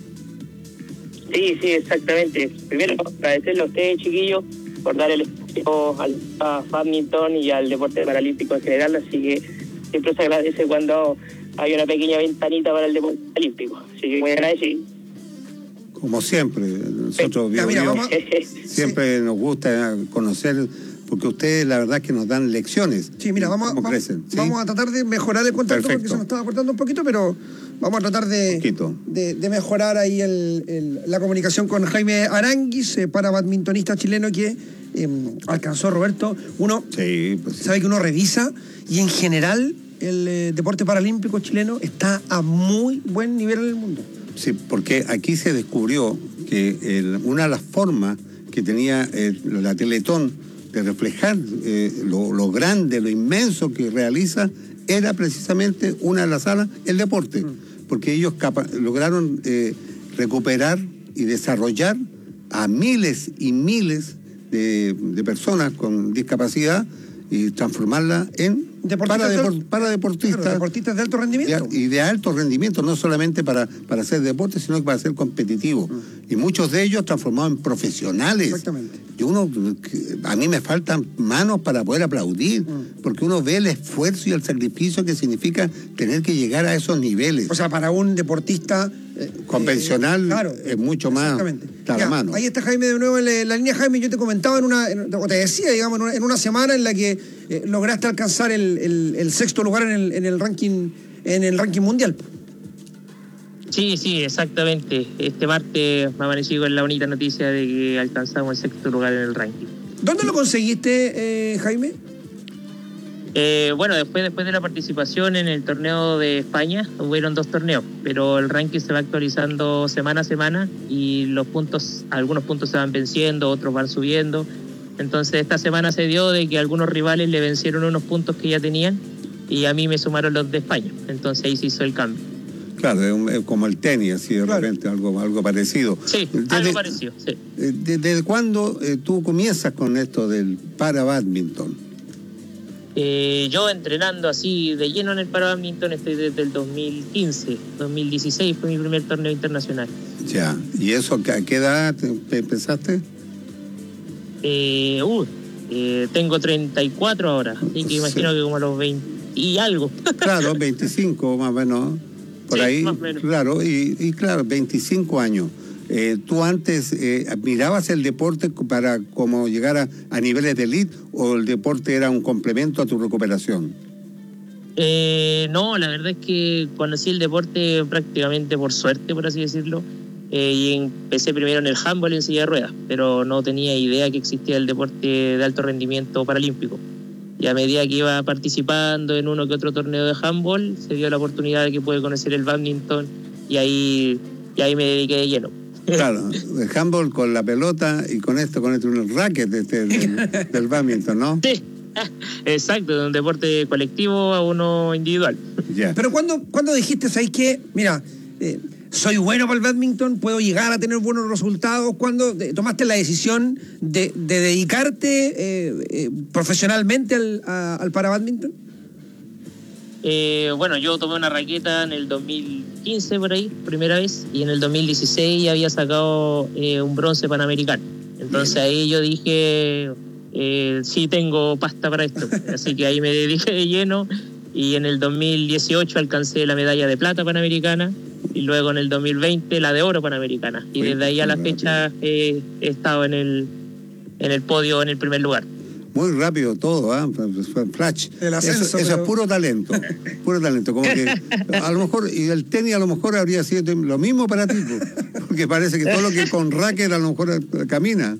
Sí, exactamente. Primero, agradecerle a ustedes, chiquillos, por dar el espacio al badminton y al deporte paralímpico en general, así que siempre se agradece cuando hay una pequeña ventanita para el deporte paralímpico. Así que muy agradecido. Como siempre, nosotros siempre nos gusta conocer, porque ustedes la verdad que nos dan lecciones. Sí, mira, vamos a tratar de mejorar el contacto. Perfecto. Porque se nos estaba cortando un poquito, pero vamos a tratar de mejorar ahí la comunicación con Jaime Aránguiz, parabadmintonista chileno que alcanzó, Roberto. Uno sabe que uno revisa y en general el deporte paralímpico chileno está a muy buen nivel en el mundo. Sí, porque aquí se descubrió que una de las formas que tenía la Teletón de reflejar lo grande, lo inmenso que realiza, era precisamente una de las salas, el deporte. Porque ellos lograron recuperar y desarrollar a miles y miles de personas con discapacidad y transformarla en paradeportistas. Claro, deportistas de alto rendimiento. Y de alto rendimiento, no solamente para hacer deporte, sino que para ser competitivo. Y muchos de ellos transformados en profesionales. Exactamente. Y a mí me faltan manos para poder aplaudir, porque uno ve el esfuerzo y el sacrificio que significa tener que llegar a esos niveles. O sea, para un deportista convencional, es mucho más a la mano. Ahí está Jaime de nuevo en la línea. Jaime, yo te comentaba o te decía, digamos, en una semana en la que lograste alcanzar el 6º lugar en el ranking mundial. Sí, exactamente. Este martes me amanecí con la bonita noticia de que alcanzamos el 6º lugar en el ranking. ¿Dónde lo conseguiste, Jaime? Bueno, después de la participación en el torneo de España, hubieron 2 torneos, pero el ranking se va actualizando semana a semana y algunos puntos se van venciendo, otros van subiendo. Entonces esta semana se dio de que algunos rivales le vencieron unos puntos que ya tenían y a mí me sumaron los de España. Entonces ahí se hizo el cambio. Claro, es como el tenis, así de repente, algo parecido. Sí, algo parecido, sí. ¿Desde cuándo tú comienzas con esto del parabadminton? Yo entrenando así de lleno en el parabadminton estoy desde el 2015. 2016 fue mi primer torneo internacional. Ya, ¿y eso a qué edad empezaste? Tengo 34 ahora, así que imagino que como a los 20 y algo. Claro, 25 más o menos, por ahí, más o menos. Claro, y claro, 25 años. ¿Tú antes mirabas el deporte para como llegar a niveles de elite o el deporte era un complemento a tu recuperación? No, la verdad es que conocí el deporte prácticamente por suerte, por así decirlo, y empecé primero en el handball en silla de ruedas, pero no tenía idea que existía el deporte de alto rendimiento paralímpico. Y a medida que iba participando en uno que otro torneo de handball, se dio la oportunidad de que pude conocer el badminton y ahí me dediqué de lleno. Claro, el handball con la pelota y con un racket del badminton, ¿no? Sí, exacto, de un deporte colectivo a uno individual. Yeah. Pero ¿cuándo dijiste, ¿sabes qué? Mira, soy bueno para el badminton, puedo llegar a tener buenos resultados. ¿Cuándo tomaste la decisión de dedicarte profesionalmente al parabadminton? Bueno, yo tomé una raqueta en el 2015 por ahí, primera vez, y en el 2016 ya había sacado un bronce panamericano. Entonces ahí yo dije, sí tengo pasta para esto. Así que ahí me dediqué de lleno y en el 2018 alcancé la medalla de plata panamericana y luego en el 2020 la de oro panamericana. Y desde ahí a la fecha he estado en el podio en el primer lugar. Muy rápido todo, flash. El ascenso, eso es puro talento, puro talento. Como que a lo mejor, y el tenis a lo mejor habría sido lo mismo para ti, porque parece que todo lo que con racket a lo mejor camina.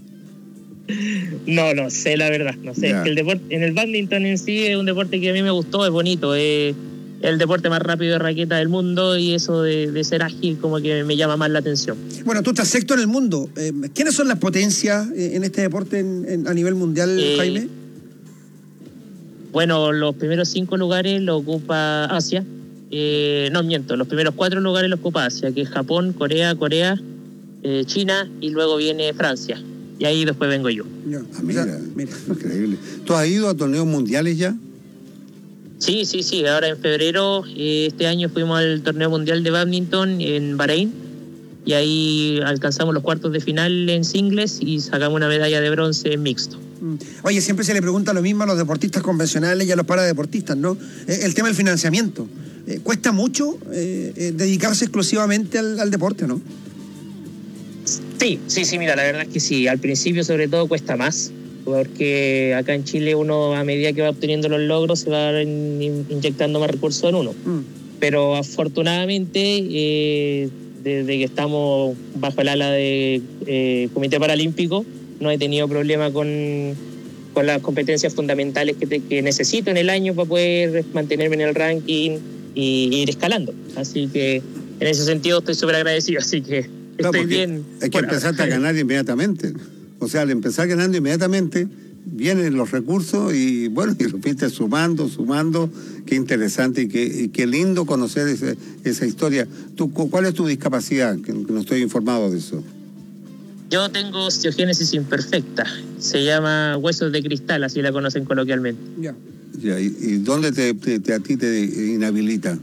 No sé, la verdad, no sé. Es que el deporte, en el badminton en sí es un deporte que a mí me gustó, es bonito, es el deporte más rápido de raqueta del mundo y eso de ser ágil como que me llama más la atención. Bueno, tú estás sexto en el mundo. ¿Quiénes son las potencias en este deporte a nivel mundial, Jaime? Bueno, los primeros 5 lugares lo ocupa Asia. No miento, los primeros 4 lugares los ocupa Asia, que es Japón, Corea, China y luego viene Francia. Y ahí después vengo yo. Mira, increíble. ¿Tú has ido a torneos mundiales ya? Sí. Ahora en febrero, este año fuimos al torneo mundial de badminton en Bahrein y ahí alcanzamos los cuartos de final en singles y sacamos una medalla de bronce en mixto. Oye, siempre se le pregunta lo mismo a los deportistas convencionales y a los paradeportistas, ¿no? El tema del financiamiento. ¿Cuesta mucho dedicarse exclusivamente al deporte, no? Sí, mira, la verdad es que sí. Al principio, sobre todo, cuesta más, porque acá en Chile uno, a medida que va obteniendo los logros, se va inyectando más recursos en uno. Pero afortunadamente, desde que estamos bajo el ala de Comité Paralímpico, no he tenido problema con las competencias fundamentales que necesito en el año para poder mantenerme en el ranking y ir escalando. Así que en ese sentido estoy súper agradecido, así que estoy bien. Hay que empezar a ganar inmediatamente. O sea, al empezar ganando inmediatamente, vienen los recursos y bueno, y lo fuiste sumando. Qué interesante y qué lindo conocer esa historia. ¿Cuál es tu discapacidad? Que no estoy informado de eso. Yo tengo osteogénesis imperfecta. Se llama huesos de cristal, así la conocen coloquialmente. Ya, ¿y dónde a ti te inhabilita?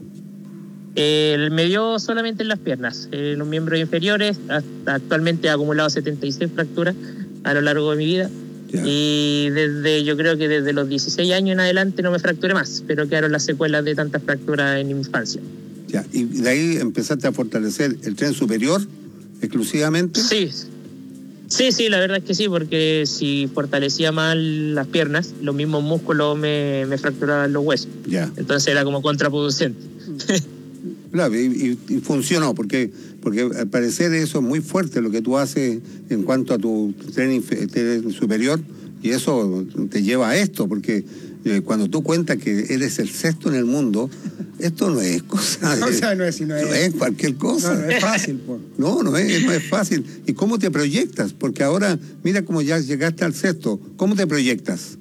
Me dio solamente en las piernas, en los miembros inferiores. Actualmente he acumulado 76 fracturas a lo largo de mi vida. Ya. Y yo creo que desde los 16 años en adelante no me fracturé más, pero quedaron las secuelas de tantas fracturas en mi infancia. Ya, y de ahí empezaste a fortalecer el tren superior exclusivamente. Sí, la verdad es que sí, porque si fortalecía mal las piernas, los mismos músculos me fracturaban los huesos. Ya. Entonces era como contraproducente. Claro, y funcionó, porque al parecer eso es muy fuerte lo que tú haces en cuanto a tu tren superior, y eso te lleva a esto, porque cuando tú cuentas que eres el sexto en el mundo, esto no es cosa no es cualquier cosa. No es fácil, pues. No es fácil. ¿Y cómo te proyectas? Porque ahora, mira cómo ya llegaste al sexto, ¿cómo te proyectas?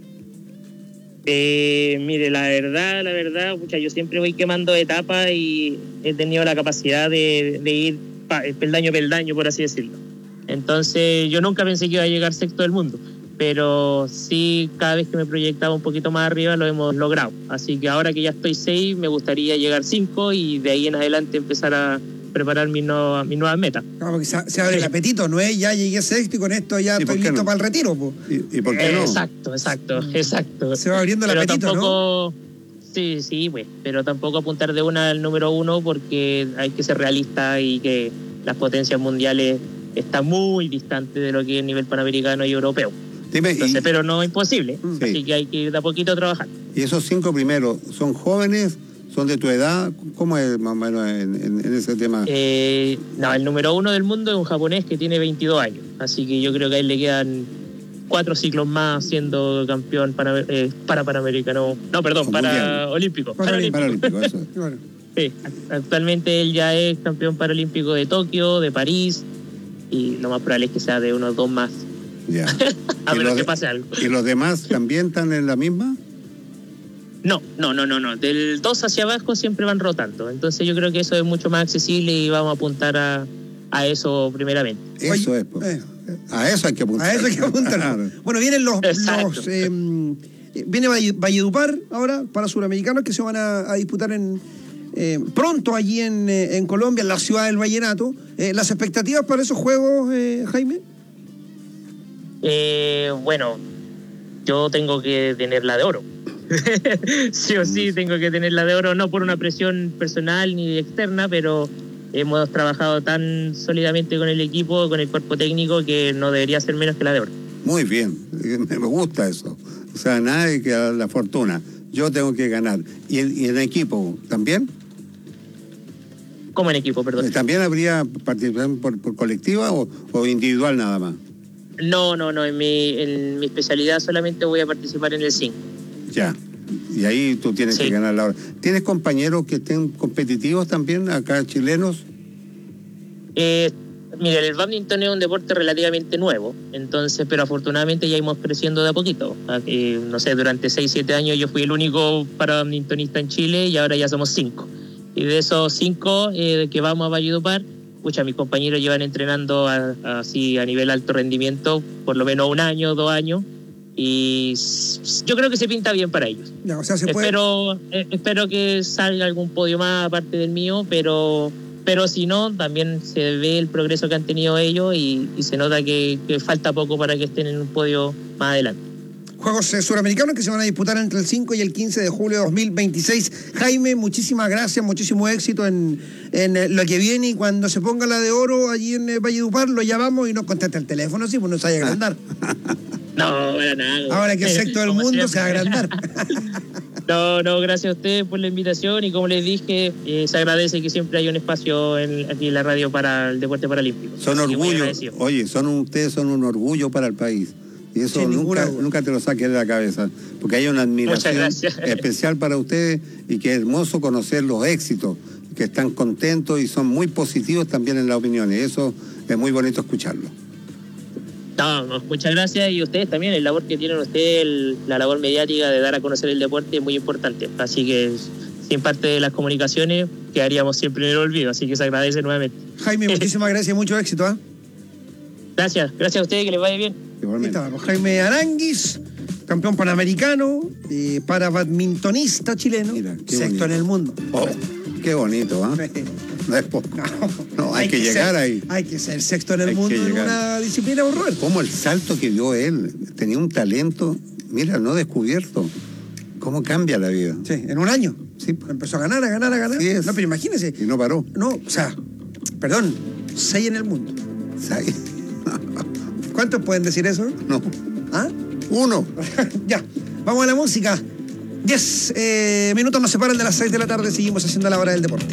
Mire, la verdad, yo siempre voy quemando etapas y he tenido la capacidad de ir peldaño a peldaño, por así decirlo. Entonces, yo nunca pensé que iba a llegar sexto del mundo, pero sí, cada vez que me proyectaba un poquito más arriba lo hemos logrado. Así que ahora que ya estoy 6, me gustaría llegar 5 y de ahí en adelante empezar a preparar mis nuevas metas. Claro, porque se abre el apetito, no es ya llegué sexto y con esto ya estoy listo para el retiro. Po. ¿Y por qué no? Exacto. Se va abriendo el apetito, tampoco, ¿no? Sí, pues, pero tampoco apuntar de una al número 1 porque hay que ser realista y que las potencias mundiales están muy distantes de lo que es el nivel panamericano y europeo. Entonces, pero no imposible, así que hay que ir de a poquito a trabajar. ¿Y esos 5 primeros son jóvenes? ¿Son de tu edad? ¿Cómo es más o menos en ese tema? El número 1 del mundo es un japonés que tiene 22 años. Así que yo creo que a él le quedan 4 ciclos más siendo campeón panamericano. No, perdón, olímpico. Paralímpico, eso. Sí, actualmente él ya es campeón paralímpico de Tokio, de París, y lo más probable es que sea de unos 2 más. Ya. A menos que pase algo. ¿Y los demás también están en la misma? No. Del 2 hacia abajo siempre van rotando. Entonces yo creo que eso es mucho más accesible y vamos a apuntar a eso primeramente. Eso es. A eso hay que apuntar. Bueno, vienen viene Valledupar ahora para suramericanos que se van a disputar pronto allí en Colombia, en la ciudad del Vallenato. ¿Las expectativas para esos juegos, Jaime? Bueno, yo tengo que tener la de oro. Sí o sí tengo que tener la de oro, no por una presión personal ni externa, pero hemos trabajado tan sólidamente con el equipo, con el cuerpo técnico, que no debería ser menos que la de oro. Muy bien, me gusta eso. O sea, nada de que la fortuna. Yo tengo que ganar. ¿Y en equipo también? ¿Cómo en equipo, perdón? ¿También habría participación por colectiva o individual nada más? No, en mi especialidad solamente voy a participar en el 5. Ya, y ahí tú tienes que ganar la hora. ¿Tienes compañeros que estén competitivos también, acá chilenos? Mira, el bádminton es un deporte relativamente nuevo, entonces, pero afortunadamente ya íbamos creciendo de a poquito. No sé, durante 6-7 años yo fui el único badmintonista en Chile y ahora ya somos 5. Y de esos 5 que vamos a Valledupar, mis compañeros llevan entrenando así a nivel alto rendimiento por lo menos 1 año, 2 años, y yo creo que se pinta bien para ellos. Ya, o sea, se puede... Espero que salga algún podio más aparte del mío, pero si no, también se ve el progreso que han tenido ellos y se nota que falta poco para que estén en un podio más adelante. Juegos Suramericanos que se van a disputar entre el 5 y el 15 de julio de 2026. Jaime, muchísimas gracias, muchísimo éxito en lo que viene, y cuando se ponga la de oro allí en Valledupar, lo llamamos y nos contesta el teléfono, sí, pues nos vaya a agrandar. No, para nada. Ahora que el sector del mundo se va a agrandar. No, gracias a ustedes por la invitación, y como les dije, se agradece que siempre hay un espacio aquí en la radio para el deporte paralímpico. Son orgullo, oye, ustedes son un orgullo para el país. Y eso nunca te lo saques de la cabeza, porque hay una admiración especial para ustedes, y que es hermoso conocer los éxitos, que están contentos y son muy positivos también en las opiniones. Eso es muy bonito escucharlo. No, muchas gracias, y ustedes también, el labor que tienen ustedes, la labor mediática de dar a conocer el deporte es muy importante, así que sin parte de las comunicaciones quedaríamos siempre en el olvido, así que se agradece nuevamente. Jaime, muchísimas gracias, mucho éxito. Gracias a ustedes, que les vaya bien. Estábamos Jaime Aranguis, campeón panamericano, para badmintonista chileno, sexto en el mundo. Oh, qué bonito, ¿ah? No es poco. No, hay que llegar ahí. Hay que ser sexto en el mundo en una disciplina horror. Como el salto que dio él, tenía un talento, mira, no descubierto. ¿Cómo cambia la vida? Sí, en 1 año. Sí. Empezó a ganar. Sí es. No, pero imagínese. Y no paró. No, o sea, perdón, 6 en el mundo. 6. ¿Cuántos pueden decir eso? No. ¿Ah? 1. Ya, vamos a la música. 10 minutos nos separan de las 6 de la tarde. Seguimos haciendo la hora del deporte.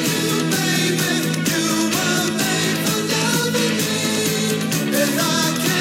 I can't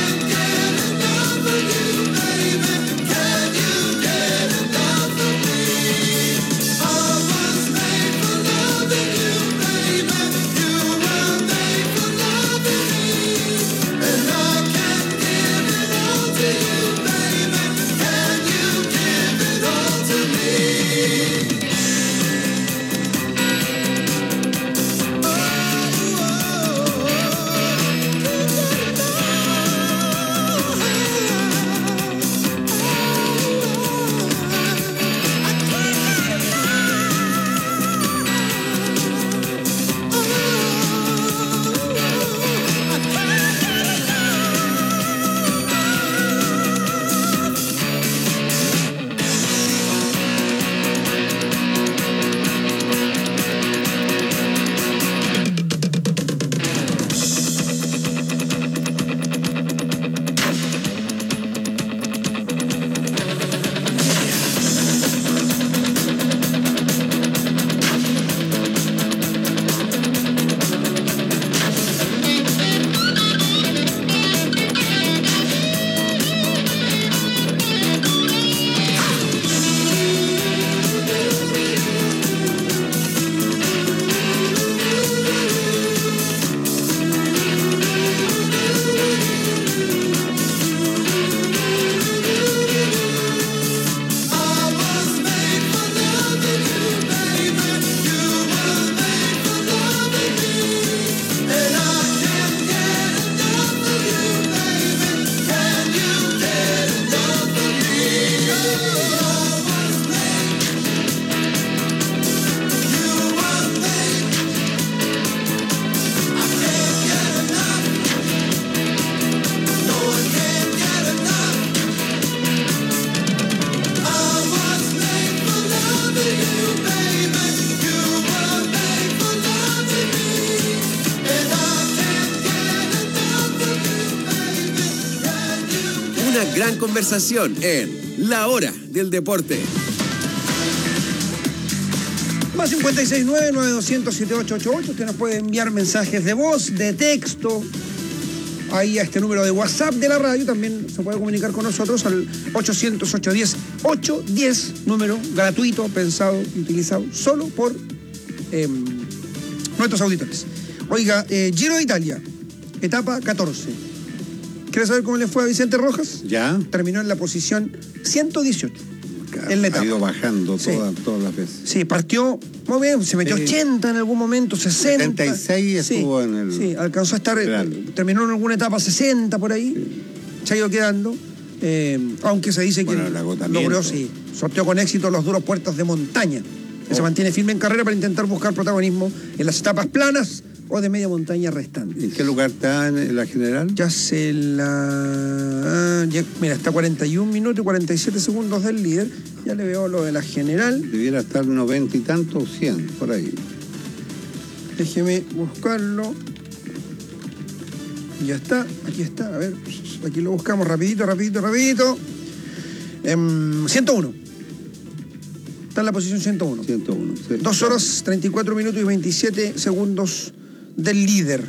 una gran conversación en La Hora del Deporte. Más 569-9200-7888. Usted nos puede enviar mensajes de voz, de texto, ahí a este número de WhatsApp de la radio. También se puede comunicar con nosotros al 800-810-810, número gratuito, pensado y utilizado solo por nuestros auditores. Oiga, Giro de Italia, etapa 14. ¿Quieres saber cómo le fue a Vicente Rojas? Ya. Terminó en la posición 118. En la etapa. Ha ido bajando todas las veces. Sí, partió muy bien, se metió 80 en algún momento, 60. 76 estuvo en el... Sí, alcanzó a estar, terminó en alguna etapa 60 por ahí, se ha ido quedando, aunque se dice que logró, sorteó con éxito los duros puertos de montaña, que se mantiene firme en carrera para intentar buscar protagonismo en las etapas planas o de media montaña restantes. ¿En qué lugar está en la general? Ya se la... mira, está 41 minutos y 47 segundos del líder. Ya le veo lo de la general. Debiera estar 90 y tantos, 100, por ahí. Déjeme buscarlo. Ya está, aquí está. A ver, aquí lo buscamos rapidito. 101. Está en la posición 101. 101, sí. 2 horas, 34 minutos y 27 segundos del líder.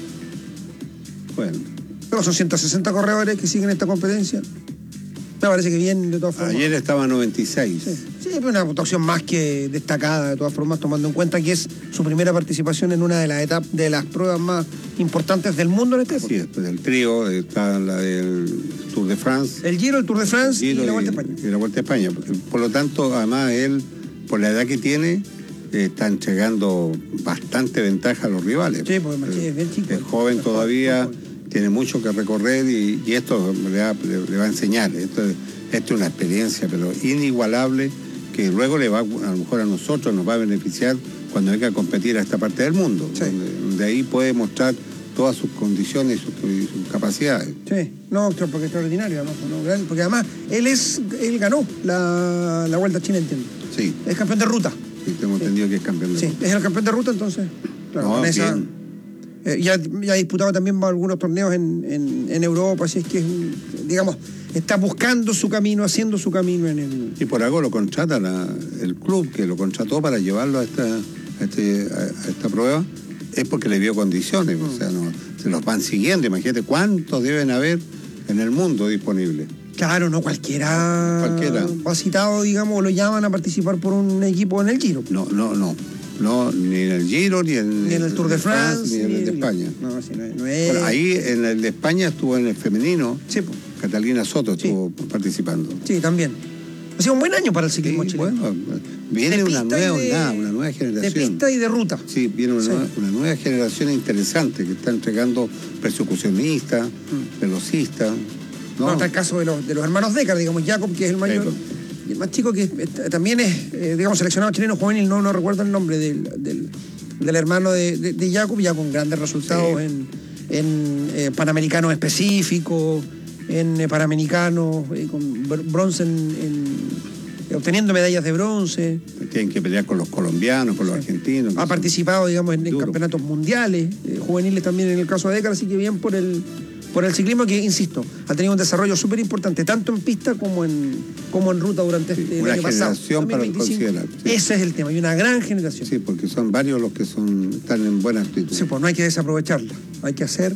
Bueno. Pero son 160 corredores que siguen esta competencia. Me parece que bien, de todas formas. Ayer estaba a 96. Sí, pero una actuación más que destacada, de todas formas, tomando en cuenta que es su primera participación en una de las etapas, de las pruebas más importantes del mundo en este época. Sí, después del trío está la del Tour de France. El Giro, el Tour de France y la Vuelta a España. Y la Vuelta a España. Por lo tanto, además, él, por la edad que tiene, está entregando bastante ventaja a los rivales. Sí, porque es bien chico. Es joven todavía, tiene mucho que recorrer y esto le va a enseñar. Esto es una experiencia, pero inigualable, que luego le va, a lo mejor a nosotros nos va a beneficiar cuando venga a competir a esta parte del mundo, sí, donde ahí puede mostrar todas sus condiciones y sus capacidades. Sí, no, porque es extraordinario, ¿no? Porque además él ganó la Vuelta a China, entiendo. Sí. Es campeón de ruta. Sí, tengo entendido que es campeón de ruta. Sí, es el campeón de ruta, entonces. Claro, ya ha disputado también algunos torneos en Europa, así es que, digamos, está buscando su camino, haciendo su camino en el... Y por algo lo contrata el club que lo contrató para llevarlo a esta prueba, es porque le vio condiciones, o sea, se los van siguiendo. Imagínate cuántos deben haber en el mundo disponibles. Claro, no cualquiera ha citado, digamos, lo llaman a participar por un equipo en el Giro. No, ni en el Giro, ni en el Tour de France, ni en el de España. No, sí, no es... Bueno, ahí en el de España estuvo en el femenino. Sí, pues. Catalina Soto estuvo participando. Sí, también. Ha sido un buen año para el ciclismo chileno. Bueno, viene una nueva generación. De pista y de ruta. Sí, viene una nueva generación interesante que está entregando persecucionistas, velocistas. No, está el caso de los hermanos Décar, digamos, Jacob, que es el mayor. Y el más chico que también es, digamos, seleccionado chileno juvenil, no recuerdo el nombre del hermano de Jacob, ya con grandes resultados en panamericanos específicos, en panamericanos con bronce, obteniendo medallas de bronce. Tienen que pelear con los colombianos, con los argentinos. Ha participado, digamos, en campeonatos mundiales, juveniles también en el caso de Décar, así que bien por el ciclismo que, insisto, ha tenido un desarrollo súper importante, tanto en pista como en ruta durante el año pasado. Una generación para considerar. Sí. Ese es el tema, y una gran generación. Sí, porque son varios los que están en buena actitud. Sí, pues no hay que desaprovecharla, hay que hacer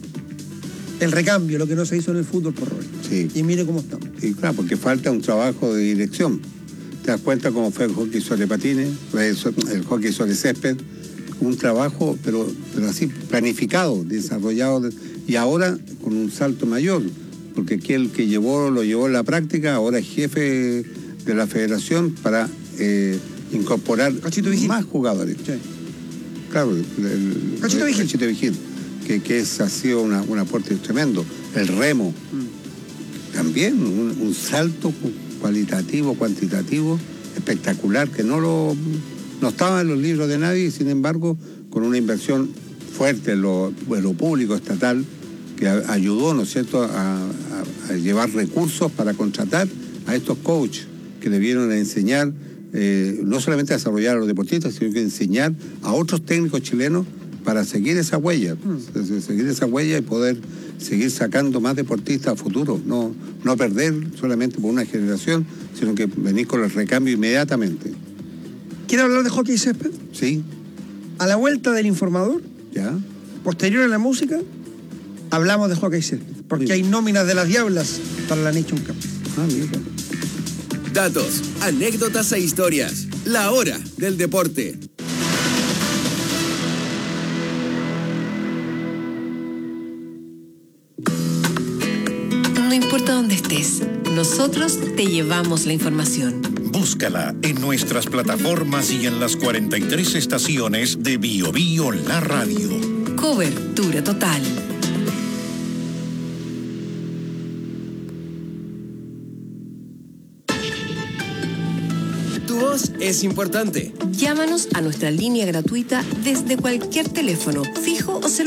el recambio, lo que no se hizo en el fútbol por Roberto. Sí. Y mire cómo estamos. Y claro, porque falta un trabajo de dirección. Te das cuenta cómo fue el hockey sobre patines, el hockey sobre césped, un trabajo, pero así planificado, desarrollado, y ahora con un salto mayor, porque aquel que lo llevó en la práctica, ahora es jefe de la federación para incorporar más jugadores. Sí. Claro, el Cachito Vigil, que ha sido un aporte tremendo. El remo, también un salto cualitativo, cuantitativo, espectacular, que no estaba en los libros de nadie, y sin embargo, con una inversión fuerte en lo público, estatal, que ayudó, ¿no es cierto?, a llevar recursos para contratar a estos coaches que debieron enseñar, no solamente a desarrollar a los deportistas, sino que enseñar a otros técnicos chilenos para seguir esa huella, y poder seguir sacando más deportistas a futuro, no perder solamente por una generación, sino que venir con el recambio inmediatamente. ¿Quiere hablar de hockey césped? Sí. A la vuelta del informador, ya. Posterior a la música, hablamos de hockey césped, porque hay nóminas de las Diablas para la Nation Cup. Mira. Datos, anécdotas e historias. La hora del deporte. No importa dónde estés, nosotros te llevamos la información. Búscala en nuestras plataformas y en las 43 estaciones de Bio Bio La Radio. Cobertura total. Tu voz es importante. Llámanos a nuestra línea gratuita desde cualquier teléfono, fijo o celular.